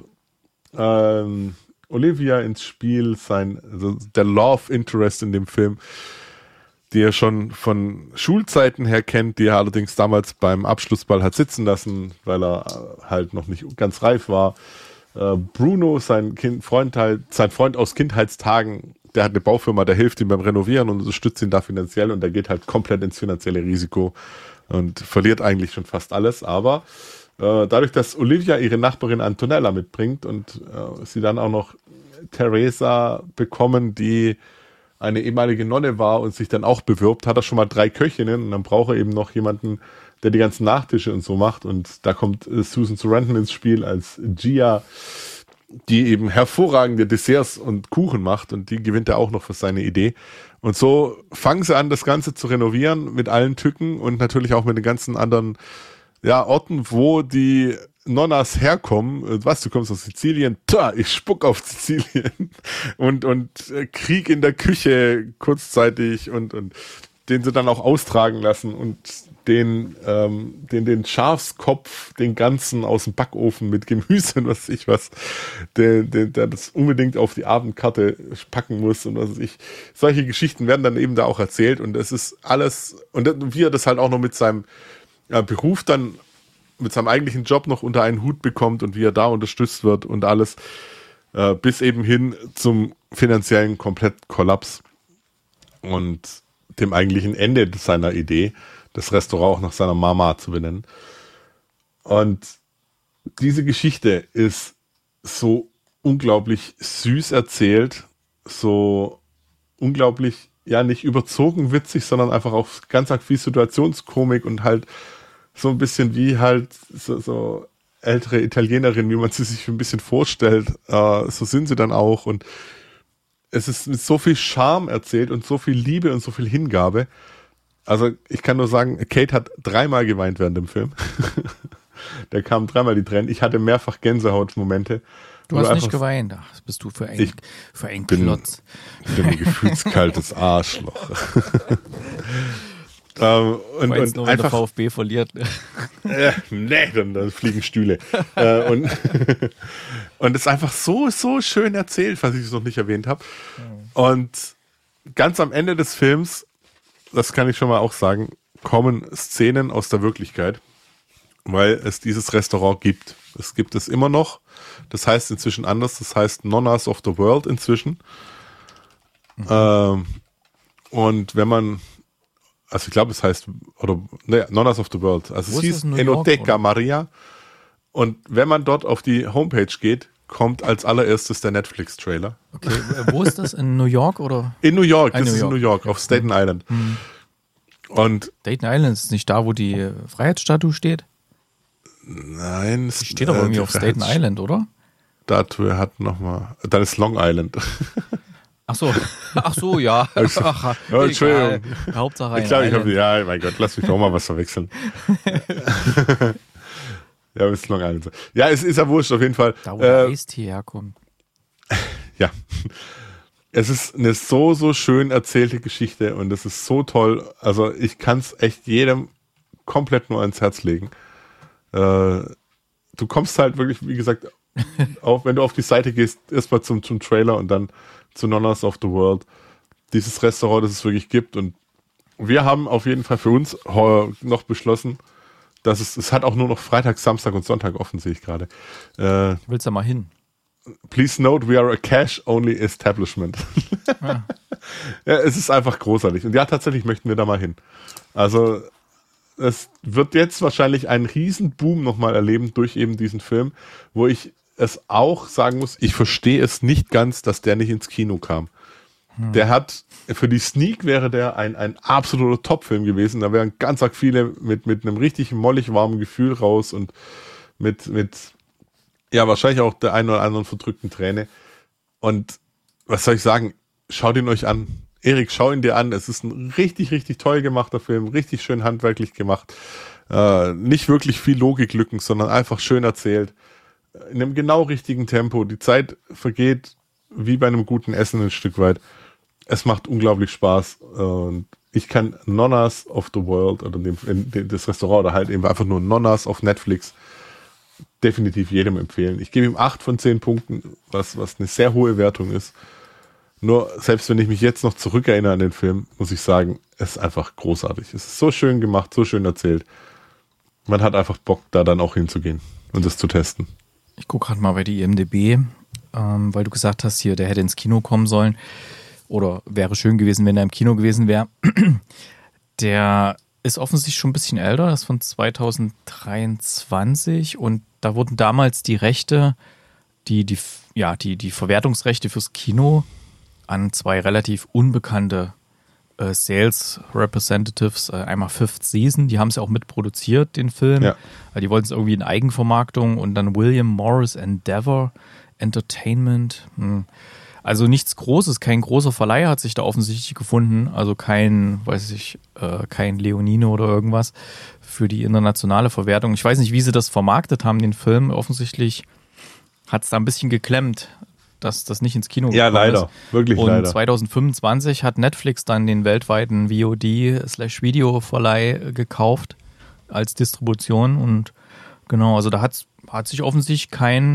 Olivia ins Spiel, also der Love Interest in dem Film, die er schon von Schulzeiten her kennt, die er allerdings damals beim Abschlussball hat sitzen lassen, weil er halt noch nicht ganz reif war. Bruno, sein Freund aus Kindheitstagen, der hat eine Baufirma, der hilft ihm beim Renovieren und unterstützt ihn da finanziell und der geht halt komplett ins finanzielle Risiko und verliert eigentlich schon fast alles. Aber dadurch, dass Olivia ihre Nachbarin Antonella mitbringt und sie dann auch noch Teresa bekommen, die eine ehemalige Nonne war und sich dann auch bewirbt, hat er schon mal 3 Köchinnen und dann braucht er eben noch jemanden, der die ganzen Nachtische und so macht und da kommt Susan Sarandon ins Spiel als Gia, die eben hervorragende Desserts und Kuchen macht und die gewinnt er auch noch für seine Idee. Und so fangen sie an, das Ganze zu renovieren mit allen Tücken und natürlich auch mit den ganzen anderen Orten, wo die Nonnas herkommen. Was, du kommst aus Sizilien? Ich spuck auf Sizilien. Und Krieg in der Küche kurzzeitig und den sie dann auch austragen lassen und den Schafskopf, den ganzen aus dem Backofen mit Gemüse und was weiß ich was, der das unbedingt auf die Abendkarte packen muss und was weiß ich. Solche Geschichten werden dann eben da auch erzählt und es ist alles, und wie er das halt auch noch mit seinem Beruf dann, mit seinem eigentlichen Job noch unter einen Hut bekommt und wie er da unterstützt wird und alles, bis eben hin zum finanziellen Komplettkollaps und dem eigentlichen Ende seiner Idee, das Restaurant auch nach seiner Mama zu benennen. Und diese Geschichte ist so unglaublich süß erzählt, so unglaublich, nicht überzogen witzig, sondern einfach auch ganz arg viel Situationskomik und halt so ein bisschen wie halt so ältere Italienerinnen, wie man sie sich ein bisschen vorstellt, so sind sie dann auch und es ist mit so viel Charme erzählt und so viel Liebe und so viel Hingabe. Also ich kann nur sagen, Kate hat 3-mal geweint während dem Film. Da kamen 3-mal die Tränen. Ich hatte mehrfach Gänsehautmomente. Du hast nicht geweint. Ach, das bist du für ein Klotz. Ich bin ein gefühlskaltes Arschloch. Und nur, wenn der VfB verliert. Dann fliegen Stühle. Und es ist einfach so schön erzählt, was ich noch nicht erwähnt habe. Und ganz am Ende des Films, das kann ich schon mal auch sagen, kommen Szenen aus der Wirklichkeit, weil es dieses Restaurant gibt. Es gibt es immer noch. Das heißt inzwischen anders. Das heißt Nonnas of the World inzwischen. Und wenn man, also ich glaube, es heißt, Nonnas of the World. Also es hieß Enoteca Maria. Und wenn man dort auf die Homepage geht, kommt als allererstes der Netflix-Trailer. Okay, wo ist das? In New York oder? In New York, das ist in New York, auf Staten Island. Und Staten Island ist nicht da, wo die Freiheitsstatue steht? Nein. Die steht aber irgendwie auf Staten Island, oder? Statue hat nochmal, dann ist Long Island. Ach so, ja. Ach, Entschuldigung. Hauptsache ich glaube, mein Gott, lass mich doch mal was verwechseln. Ja, ist Long Island. Ja, es ist ja wurscht, auf jeden Fall. Da, wo der Eistee herkommt. Ja. Es ist eine so schön erzählte Geschichte und es ist so toll. Also ich kann es echt jedem komplett nur ans Herz legen. Du kommst halt wirklich, wie gesagt, auch wenn du auf die Seite gehst, erstmal zum Trailer und dann zu Nonnas of the World. Dieses Restaurant, das es wirklich gibt. Und wir haben auf jeden Fall für uns noch beschlossen, dass es hat auch nur noch Freitag, Samstag und Sonntag offen, sehe ich gerade. Willst du mal hin? Please note, we are a cash-only establishment. Ja. Ja, es ist einfach großartig. Und ja, tatsächlich möchten wir da mal hin. Also, es wird jetzt wahrscheinlich einen riesen Boom nochmal erleben durch eben diesen Film, wo ich es auch sagen muss, ich verstehe es nicht ganz, dass der nicht ins Kino kam. Der hat, für die Sneak wäre der ein absoluter Top-Film gewesen. Da wären ganz arg viele mit einem richtig mollig warmen Gefühl raus und mit ja, wahrscheinlich auch der einen oder anderen verdrückten Träne. Und was soll ich sagen? Schaut ihn euch an. Erik, schau ihn dir an. Es ist ein richtig, richtig toll gemachter Film. Richtig schön handwerklich gemacht. Nicht wirklich viel Logiklücken, sondern einfach schön erzählt. In einem genau richtigen Tempo. Die Zeit vergeht wie bei einem guten Essen ein Stück weit. Es macht unglaublich Spaß. Und ich kann Nonnas of the World oder das Restaurant oder halt eben einfach nur Nonnas auf Netflix definitiv jedem empfehlen. Ich gebe ihm 8 von 10 Punkten, was eine sehr hohe Wertung ist. Nur, selbst wenn ich mich jetzt noch zurückerinnere an den Film, muss ich sagen, es ist einfach großartig. Es ist so schön gemacht, so schön erzählt. Man hat einfach Bock, da dann auch hinzugehen und das zu testen. Ich gucke gerade mal bei die IMDb, weil du gesagt hast, hier, der hätte ins Kino kommen sollen. Oder wäre schön gewesen, wenn er im Kino gewesen wäre. Der ist offensichtlich schon ein bisschen älter, das ist von 2023 und da wurden damals die Rechte, die Verwertungsrechte fürs Kino an 2 relativ unbekannte Sales Representatives, einmal Fifth Season, die haben es ja auch mitproduziert, den Film. Ja. Die wollten es irgendwie in Eigenvermarktung und dann William Morris Endeavor Entertainment. Also nichts Großes, kein großer Verleih hat sich da offensichtlich gefunden, also kein Leonino oder irgendwas für die internationale Verwertung. Ich weiß nicht, wie sie das vermarktet haben, den Film. Offensichtlich hat es da ein bisschen geklemmt, dass das nicht ins Kino gekommen ist. Ja, leider, wirklich und leider. Und 2025 hat Netflix dann den weltweiten VOD/Video-Verleih gekauft als Distribution und genau, also da hat sich offensichtlich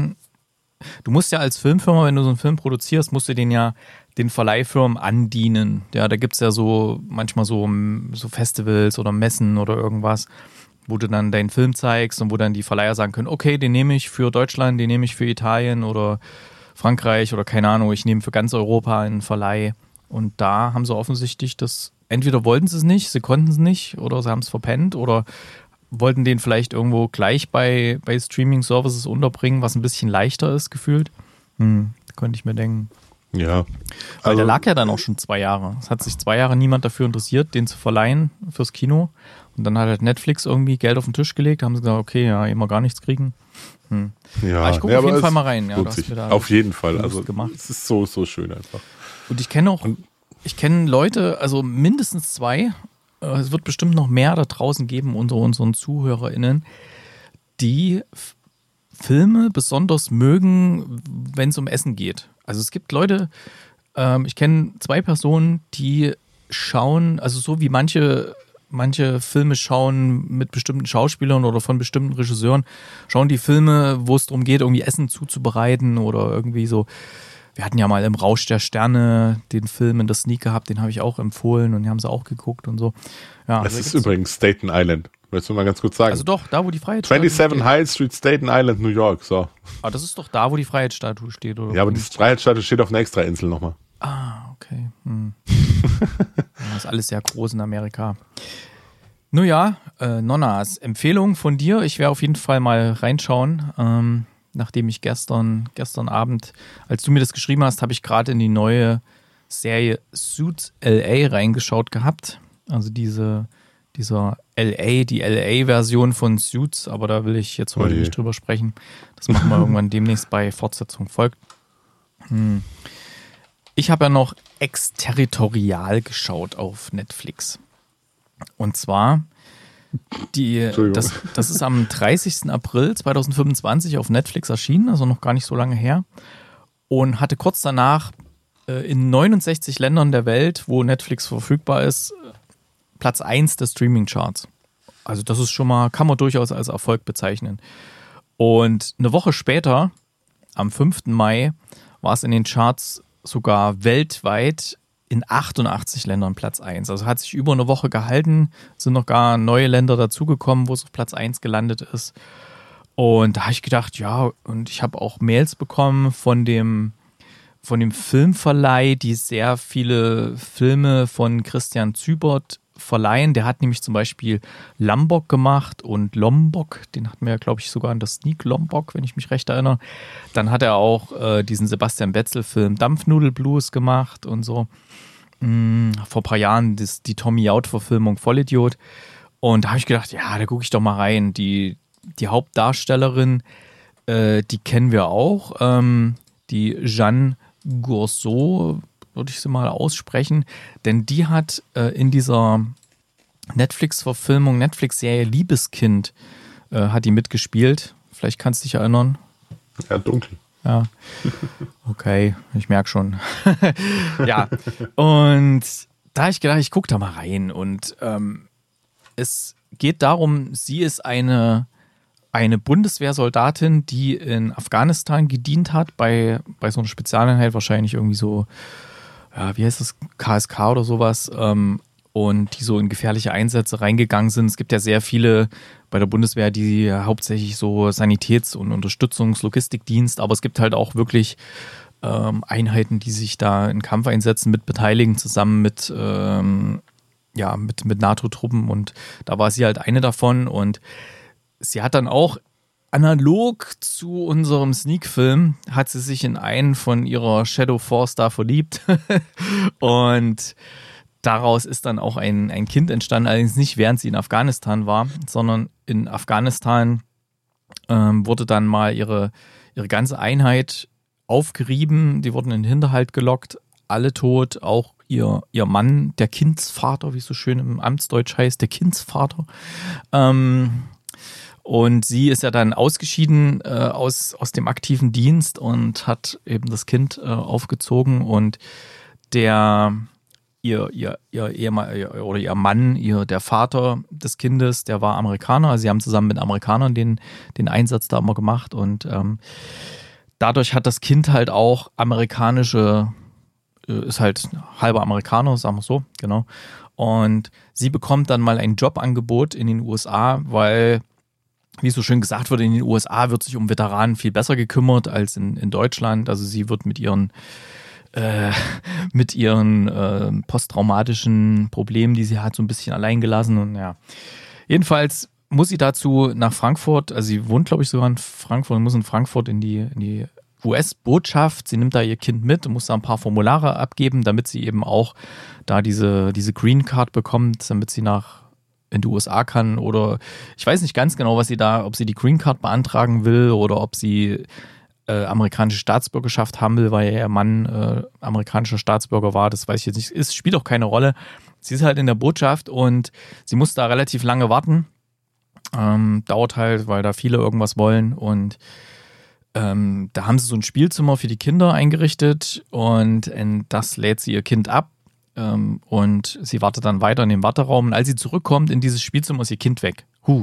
du musst ja als Filmfirma, wenn du so einen Film produzierst, musst du den Verleihfirmen andienen. Ja, da gibt es ja so manchmal so Festivals oder Messen oder irgendwas, wo du dann deinen Film zeigst und wo dann die Verleiher sagen können, okay, den nehme ich für Deutschland, den nehme ich für Italien oder Frankreich oder keine Ahnung, ich nehme für ganz Europa einen Verleih. Und da haben sie offensichtlich entweder wollten sie es nicht, sie konnten es nicht oder sie haben es verpennt oder wollten den vielleicht irgendwo gleich bei Streaming-Services unterbringen, was ein bisschen leichter ist, gefühlt. Könnte ich mir denken. Ja. Weil der lag ja dann auch schon 2 Jahre. Es hat sich 2 Jahre niemand dafür interessiert, den zu verleihen fürs Kino. Und dann hat halt Netflix irgendwie Geld auf den Tisch gelegt, haben sie gesagt, okay, ja, immer gar nichts kriegen. Ja, aber ich gucke auf jeden Fall mal rein. Ja, auf jeden Fall. Also gemacht. Es ist so, so schön einfach. Und ich kenne Leute, also mindestens 2, es wird bestimmt noch mehr da draußen geben unter unseren ZuhörerInnen, die Filme besonders mögen, wenn es um Essen geht. Also es gibt Leute, ich kenne 2 Personen, die schauen, also so wie manche Filme schauen mit bestimmten Schauspielern oder von bestimmten Regisseuren, schauen die Filme, wo es darum geht, irgendwie Essen zuzubereiten oder irgendwie so. Wir hatten ja mal im Rausch der Sterne den Film in der Sneak gehabt, den habe ich auch empfohlen und die haben sie auch geguckt und so. Ja, das ist übrigens Staten Island. Willst du mal ganz kurz sagen? Also doch, da wo die Freiheitsstatue 27 High Street, Staten Island, New York. So. Ah, das ist doch da, wo die Freiheitsstatue steht, oder? Ja, aber die Freiheitsstatue steht auf einer extra Insel nochmal. Ah, okay. Das ist alles sehr groß in Amerika. Nun ja, Nonnas, Empfehlung von dir. Ich werde auf jeden Fall mal reinschauen. Nachdem ich gestern Abend, als du mir das geschrieben hast, habe ich gerade in die neue Serie Suits LA reingeschaut gehabt. Also die LA-Version von Suits, aber da will ich jetzt heute nicht drüber sprechen. Das machen wir irgendwann demnächst bei Fortsetzung folgt. Ich habe ja noch Exterritorial geschaut auf Netflix. Und zwar das ist am 30. April 2025 auf Netflix erschienen, also noch gar nicht so lange her. Und hatte kurz danach in 69 Ländern der Welt, wo Netflix verfügbar ist, Platz 1 der Streaming-Charts. Also das ist schon mal, kann man durchaus als Erfolg bezeichnen. Und eine Woche später, am 5. Mai, war es in den Charts sogar weltweit in 88 Ländern Platz 1. Also hat sich über eine Woche gehalten, sind noch gar neue Länder dazugekommen, wo es auf Platz 1 gelandet ist. Und da habe ich gedacht, ja, und ich habe auch Mails bekommen von dem Filmverleih, die sehr viele Filme von Christian Zübert verleihen. Der hat nämlich zum Beispiel Lombok gemacht und Lombok, den hatten wir ja, glaube ich, sogar in der Sneak Lombok, wenn ich mich recht erinnere. Dann hat er auch diesen Sebastian Betzel-Film Dampfnudelblues gemacht und so. Vor ein paar Jahren die Tommy Jaud-Verfilmung Vollidiot. Und da habe ich gedacht, ja, da gucke ich doch mal rein. Die Hauptdarstellerin, die kennen wir auch, die Jeanne Gourceau, würde ich sie mal aussprechen, denn die hat in dieser Netflix-Verfilmung, Netflix-Serie Liebeskind, hat die mitgespielt. Vielleicht kannst du dich erinnern. Ja, dunkel. Ja, okay, ich merke schon. Ja, und da habe ich gedacht, ich gucke da mal rein. Und es geht darum, sie ist eine Bundeswehrsoldatin, die in Afghanistan gedient hat, bei so einer Spezialeinheit, wahrscheinlich irgendwie so, ja, wie heißt das, KSK oder sowas, und die so in gefährliche Einsätze reingegangen sind. Es gibt ja sehr viele bei der Bundeswehr, die hauptsächlich so Sanitäts- und Unterstützungs-Logistikdienst, aber es gibt halt auch wirklich Einheiten, die sich da in Kampfeinsätzen mit beteiligen, zusammen mit NATO-Truppen, und da war sie halt eine davon, und sie hat dann auch analog zu unserem Sneak-Film, hat sie sich in einen von ihrer Shadow Force da verliebt und daraus ist dann auch ein Kind entstanden, allerdings nicht während sie in Afghanistan war, sondern in Afghanistan wurde dann mal ihre ganze Einheit aufgerieben, die wurden in den Hinterhalt gelockt, alle tot, auch ihr Mann, der Kindsvater, wie es so schön im Amtsdeutsch heißt, der Kindsvater. Und sie ist ja dann ausgeschieden aus dem aktiven Dienst und hat eben das Kind aufgezogen, und ihr Mann, der Vater des Kindes, der war Amerikaner. Also sie haben zusammen mit Amerikanern den Einsatz da immer gemacht, und dadurch hat das Kind halt auch ist halt halber Amerikaner, sagen wir so, genau. Und sie bekommt dann mal ein Jobangebot in den USA, weil, wie so schön gesagt wurde, in den USA wird sich um Veteranen viel besser gekümmert als in Deutschland. Also sie wird mit ihren posttraumatischen Problemen, die sie hat, so ein bisschen allein gelassen. Und ja, jedenfalls muss sie dazu nach Frankfurt, also sie wohnt, glaube ich, sogar in Frankfurt, und muss in Frankfurt in die US-Botschaft. Sie nimmt da ihr Kind mit und muss da ein paar Formulare abgeben, damit sie eben auch da diese Green Card bekommt, damit sie in die USA kann, oder ich weiß nicht ganz genau, ob sie die Green Card beantragen will oder ob sie amerikanische Staatsbürgerschaft haben will, weil ihr Mann amerikanischer Staatsbürger war, das weiß ich jetzt nicht. Es spielt auch keine Rolle. Sie ist halt in der Botschaft und sie muss da relativ lange warten. Dauert halt, weil da viele irgendwas wollen, und da haben sie so ein Spielzimmer für die Kinder eingerichtet, und in das lädt sie ihr Kind ab, und sie wartet dann weiter in dem Warteraum, und als sie zurückkommt in dieses Spielzimmer, ist ihr Kind weg.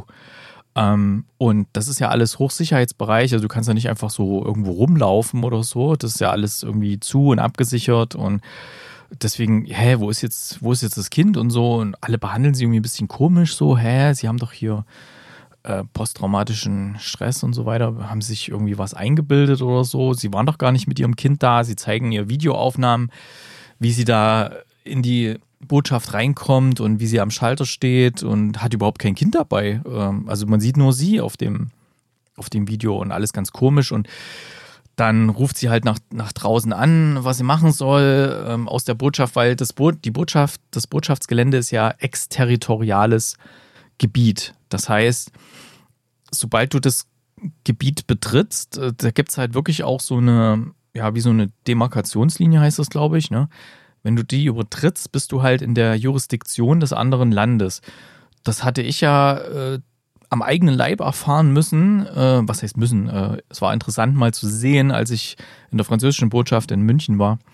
Und das ist ja alles Hochsicherheitsbereich, also du kannst ja nicht einfach so irgendwo rumlaufen oder so, das ist ja alles irgendwie zu und abgesichert, und deswegen, wo ist jetzt das Kind und so, und alle behandeln sie irgendwie ein bisschen komisch so, sie haben doch hier posttraumatischen Stress und so weiter, haben sich irgendwie was eingebildet oder so, sie waren doch gar nicht mit ihrem Kind da, sie zeigen ihr Videoaufnahmen, wie sie da in die Botschaft reinkommt und wie sie am Schalter steht und hat überhaupt kein Kind dabei. Also man sieht nur sie auf dem Video und alles ganz komisch, und dann ruft sie halt nach draußen an, was sie machen soll aus der Botschaft, weil das Botschaftsgelände ist ja exterritoriales Gebiet. Das heißt, sobald du das Gebiet betrittst, da gibt es halt wirklich auch so eine, wie so eine Demarkationslinie heißt das, glaube ich, ne? Wenn du die übertrittst, bist du halt in der Jurisdiktion des anderen Landes. Das hatte ich ja am eigenen Leib erfahren müssen. Was heißt müssen? Es war interessant mal zu sehen, als ich in der französischen Botschaft in München war.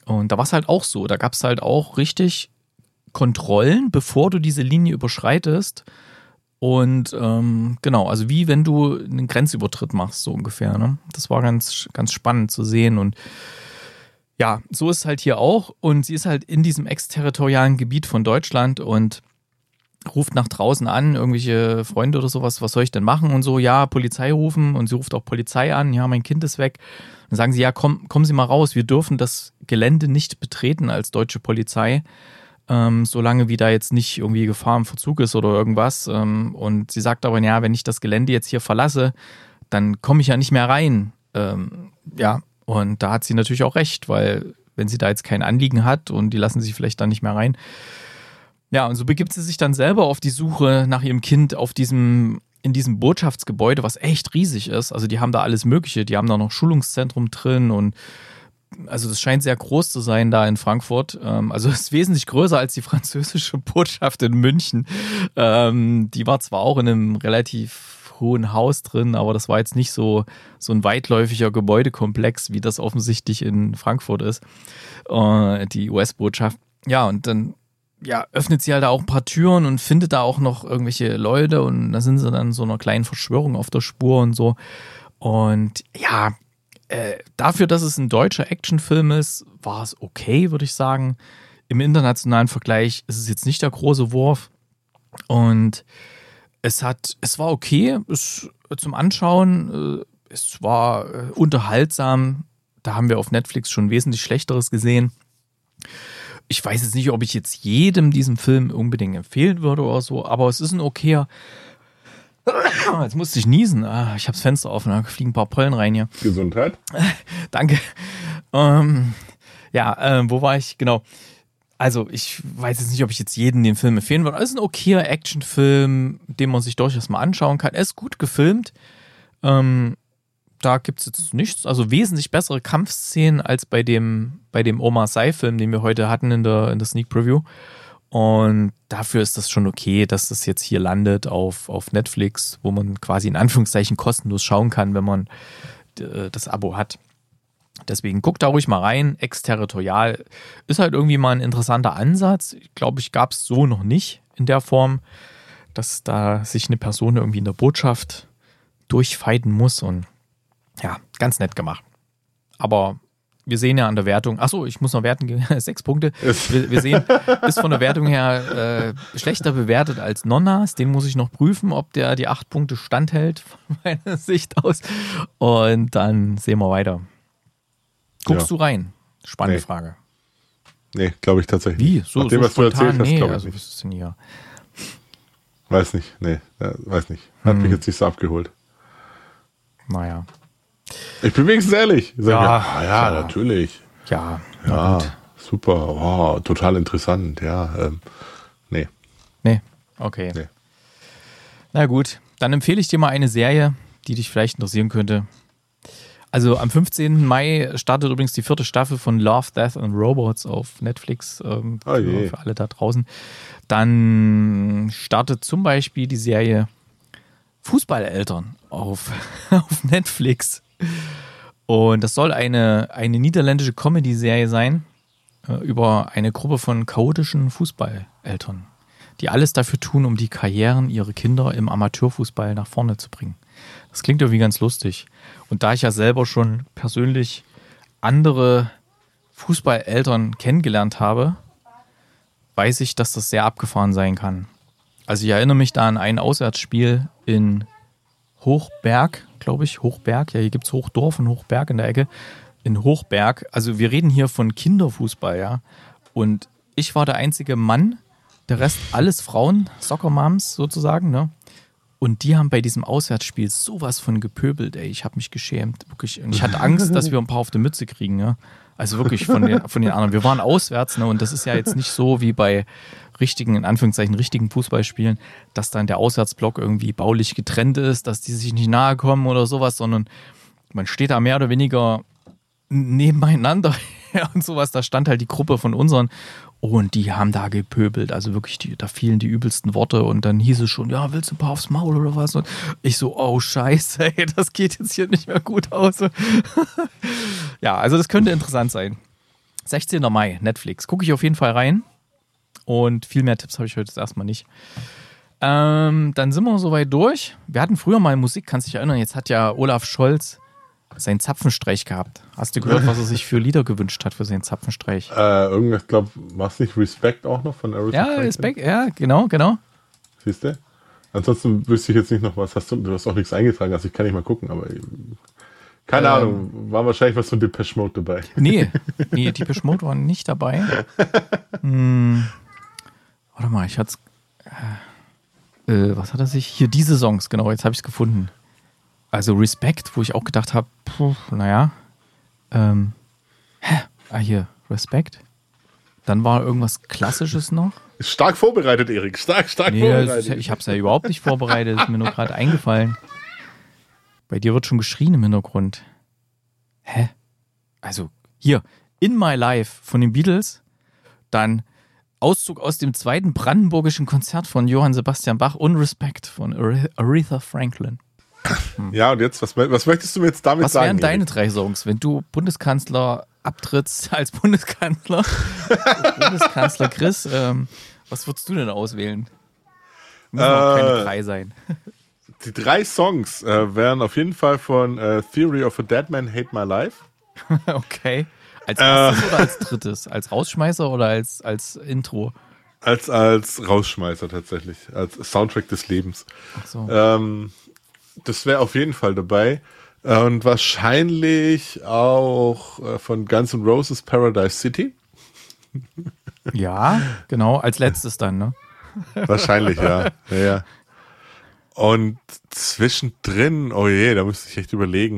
Und da war es halt auch so. Da gab es halt auch richtig Kontrollen, bevor du diese Linie überschreitest. Und genau, also wie wenn du einen Grenzübertritt machst, so ungefähr. Ne? Das war ganz, ganz spannend zu sehen. Und ja, so ist es halt hier auch. Und sie ist halt in diesem exterritorialen Gebiet von Deutschland und ruft nach draußen an, irgendwelche Freunde oder sowas, was soll ich denn machen? Und so, ja, Polizei rufen. Und sie ruft auch Polizei an, ja, mein Kind ist weg. Dann sagen sie, ja, kommen Sie mal raus, wir dürfen das Gelände nicht betreten als deutsche Polizei, solange wie da jetzt nicht irgendwie Gefahr im Verzug ist oder irgendwas. Und sie sagt aber, ja, wenn ich das Gelände jetzt hier verlasse, dann komme ich ja nicht mehr rein. Ja, und da hat sie natürlich auch recht, weil wenn sie da jetzt kein Anliegen hat und die lassen sich vielleicht dann nicht mehr rein. Ja, und so begibt sie sich dann selber auf die Suche nach ihrem Kind in diesem Botschaftsgebäude, was echt riesig ist. Also die haben da alles Mögliche, die haben da noch Schulungszentrum drin und also das scheint sehr groß zu sein da in Frankfurt. Also es ist wesentlich größer als die französische Botschaft in München. Die war zwar auch in einem relativ hohen Haus drin, aber das war jetzt nicht so ein weitläufiger Gebäudekomplex, wie das offensichtlich in Frankfurt ist, die US-Botschaft. Ja, und dann öffnet sie halt da auch ein paar Türen und findet da auch noch irgendwelche Leute und da sind sie dann so einer kleinen Verschwörung auf der Spur und so. Und ja, dafür, dass es ein deutscher Actionfilm ist, war es okay, würde ich sagen. Im internationalen Vergleich ist es jetzt nicht der große Wurf. Und es war okay zum Anschauen. Es war unterhaltsam. Da haben wir auf Netflix schon wesentlich Schlechteres gesehen. Ich weiß jetzt nicht, ob ich jetzt jedem diesen Film unbedingt empfehlen würde oder so, aber es ist ein okayer. Jetzt musste ich niesen. Ich habe das Fenster offen, da fliegen ein paar Pollen rein hier. Gesundheit. Danke. Wo war ich? Genau. Also ich weiß jetzt nicht, ob ich jetzt jedem den Film empfehlen würde. Es ist ein okayer Actionfilm, den man sich durchaus mal anschauen kann. Er ist gut gefilmt. Da gibt es jetzt nichts. Also wesentlich bessere Kampfszenen als bei dem Omar Sy-Film, den wir heute hatten in der Sneak Preview. Und dafür ist das schon okay, dass das jetzt hier landet auf Netflix, wo man quasi in Anführungszeichen kostenlos schauen kann, wenn man das Abo hat. Deswegen guckt da ruhig mal rein. Exterritorial ist halt irgendwie mal ein interessanter Ansatz. Ich glaube, gab es so noch nicht in der Form, dass da sich eine Person irgendwie in der Botschaft durchfighten muss. Und ja, ganz nett gemacht. Aber wir sehen ja an der Wertung, achso, ich muss noch werten, 6 Punkte. Wir sehen, ist von der Wertung her schlechter bewertet als Nonnas. Den muss ich noch prüfen, ob der die 8 Punkte standhält von meiner Sicht aus. Und dann sehen wir weiter. Guckst du rein? Spannende Frage. Nee, glaube ich tatsächlich nicht. Wie? So, nachdem, was du erzählt hast, glaube ich also, nicht. Was ist denn hier? Weiß nicht, weiß nicht. Hat mich jetzt nicht so abgeholt. Naja. Ich bin wenigstens ehrlich. Natürlich. Ja, super. Wow, total interessant. Ja, nee. Nee, okay. Nee. Na gut, dann empfehle ich dir mal eine Serie, die dich vielleicht interessieren könnte. Also am 15. Mai startet übrigens die 4. Staffel von Love, Death and Robots auf Netflix für alle da draußen. Dann startet zum Beispiel die Serie Fußballeltern auf Netflix. Und das soll eine niederländische Comedy-Serie sein über eine Gruppe von chaotischen Fußballeltern, die alles dafür tun, um die Karrieren ihrer Kinder im Amateurfußball nach vorne zu bringen. Das klingt irgendwie ganz lustig. Und da ich ja selber schon persönlich andere Fußballeltern kennengelernt habe, weiß ich, dass das sehr abgefahren sein kann. Also ich erinnere mich da an ein Auswärtsspiel in Hochberg, glaube ich. Hochberg, ja, hier gibt es Hochdorf und Hochberg in der Ecke. In Hochberg, also wir reden hier von Kinderfußball, ja. Und ich war der einzige Mann, der Rest alles Frauen, Soccer-Moms sozusagen, ne? Und die haben bei diesem Auswärtsspiel sowas von gepöbelt, ey. Ich habe mich geschämt, wirklich. Und ich hatte Angst, dass wir ein paar auf die Mütze kriegen, ja. Also wirklich von den anderen. Wir waren auswärts, ne? Und das ist ja jetzt nicht so wie bei richtigen, in Anführungszeichen, richtigen Fußballspielen, dass dann der Auswärtsblock irgendwie baulich getrennt ist, dass die sich nicht nahe kommen oder sowas, sondern man steht da mehr oder weniger nebeneinander und sowas. Da stand halt die Gruppe von unseren und die haben da gepöbelt. Also wirklich, da fielen die übelsten Worte und dann hieß es schon, ja, willst du ein paar aufs Maul oder was? Und ich so, oh Scheiße, ey, das geht jetzt hier nicht mehr gut aus. Ja, also das könnte interessant sein. 16. Mai, Netflix. Gucke ich auf jeden Fall rein. Und viel mehr Tipps habe ich heute jetzt erstmal nicht. Dann sind wir soweit durch. Wir hatten früher mal Musik, kannst du dich erinnern? Jetzt hat ja Olaf Scholz seinen Zapfenstreich gehabt. Hast du gehört, was er sich für Lieder gewünscht hat für seinen Zapfenstreich? Irgendwas, ich glaube, war es nicht Respect auch noch von Aretha Ja, Franklin? Respekt, ja, genau. Siehst du? Ansonsten wüsste ich jetzt nicht noch was. Du hast auch nichts eingetragen, also ich kann nicht mal gucken, aber keine Ahnung, war wahrscheinlich was von Depeche Mode dabei. Nee, Depeche Mode war nicht dabei. Warte mal, ich hatte was hat er sich? Hier, diese Songs, genau, jetzt habe ich es gefunden. Also Respect, wo ich auch gedacht habe, naja. Hier, Respect. Dann war irgendwas Klassisches noch. Stark vorbereitet, Erik. Stark vorbereitet. Ich habe es ja überhaupt nicht vorbereitet, ist mir nur gerade eingefallen. Bei dir wird schon geschrien im Hintergrund. Also, hier, In My Life von den Beatles, dann Auszug aus dem zweiten brandenburgischen Konzert von Johann Sebastian Bach und Respect von Aretha Franklin. Ja, und jetzt, was möchtest du mir jetzt damit Was sagen? wären deine 3 Songs, wenn du Bundeskanzler abtrittst als Bundeskanzler? Bundeskanzler Chris, was würdest du denn auswählen? Müssen auch keine 3 sein. Die 3 Songs wären auf jeden Fall von Theory of a Dead Man, Hate My Life. Okay. Als erstes oder als drittes? Als Rausschmeißer oder als Intro? Als Rausschmeißer tatsächlich. Als Soundtrack des Lebens. Ach so. Das wäre auf jeden Fall dabei. Und wahrscheinlich auch von Guns N' Roses Paradise City. Ja, genau. Als letztes dann, ne? Wahrscheinlich, ja. Und zwischendrin, oh je, da müsste ich echt überlegen.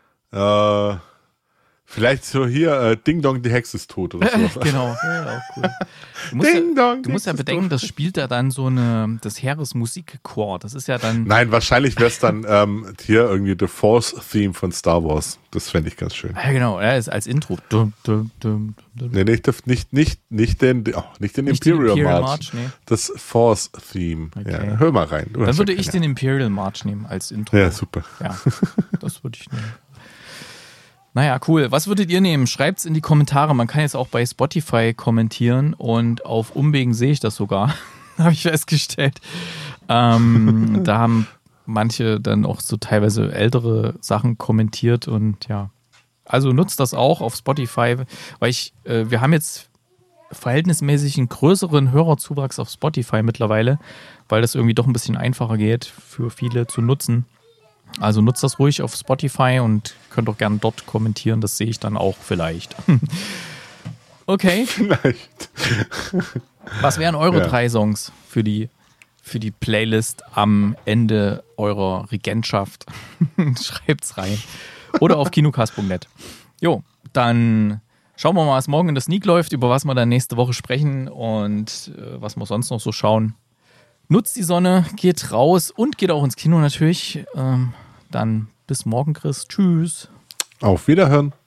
Vielleicht so hier, Ding Dong, die Hexe ist tot oder so. Genau, ja, auch cool. Du musst ja bedenken, das spielt ja dann so das Heeresmusikchor. Das ist ja dann. Nein, wahrscheinlich wäre es dann hier irgendwie The Force-Theme von Star Wars. Das fände ich ganz schön. Ja, genau, er ist als Intro. Nee, nicht den Imperial March. Nee. Das Force-Theme. Okay. Ja, hör mal rein. Dann würde ich den Imperial March nehmen als Intro. Ja, super. Ja, das würde ich nehmen. Naja, cool. Was würdet ihr nehmen? Schreibt's in die Kommentare. Man kann jetzt auch bei Spotify kommentieren und auf Umwegen sehe ich das sogar. Habe ich festgestellt. Da haben manche dann auch so teilweise ältere Sachen kommentiert und ja. Also nutzt das auch auf Spotify, weil wir haben jetzt verhältnismäßig einen größeren Hörerzuwachs auf Spotify mittlerweile, weil das irgendwie doch ein bisschen einfacher geht für viele zu nutzen. Also nutzt das ruhig auf Spotify und könnt auch gerne dort kommentieren. Das sehe ich dann auch vielleicht. Okay. Vielleicht. Was wären eure 3 Songs für die Playlist am Ende eurer Regentschaft? Schreibt's rein. Oder auf kinocast.net. Jo, dann schauen wir mal, was morgen in der Sneak läuft, über was wir dann nächste Woche sprechen und was wir sonst noch so schauen. Nutzt die Sonne, geht raus und geht auch ins Kino natürlich. Dann bis morgen, Chris. Tschüss. Auf Wiederhören.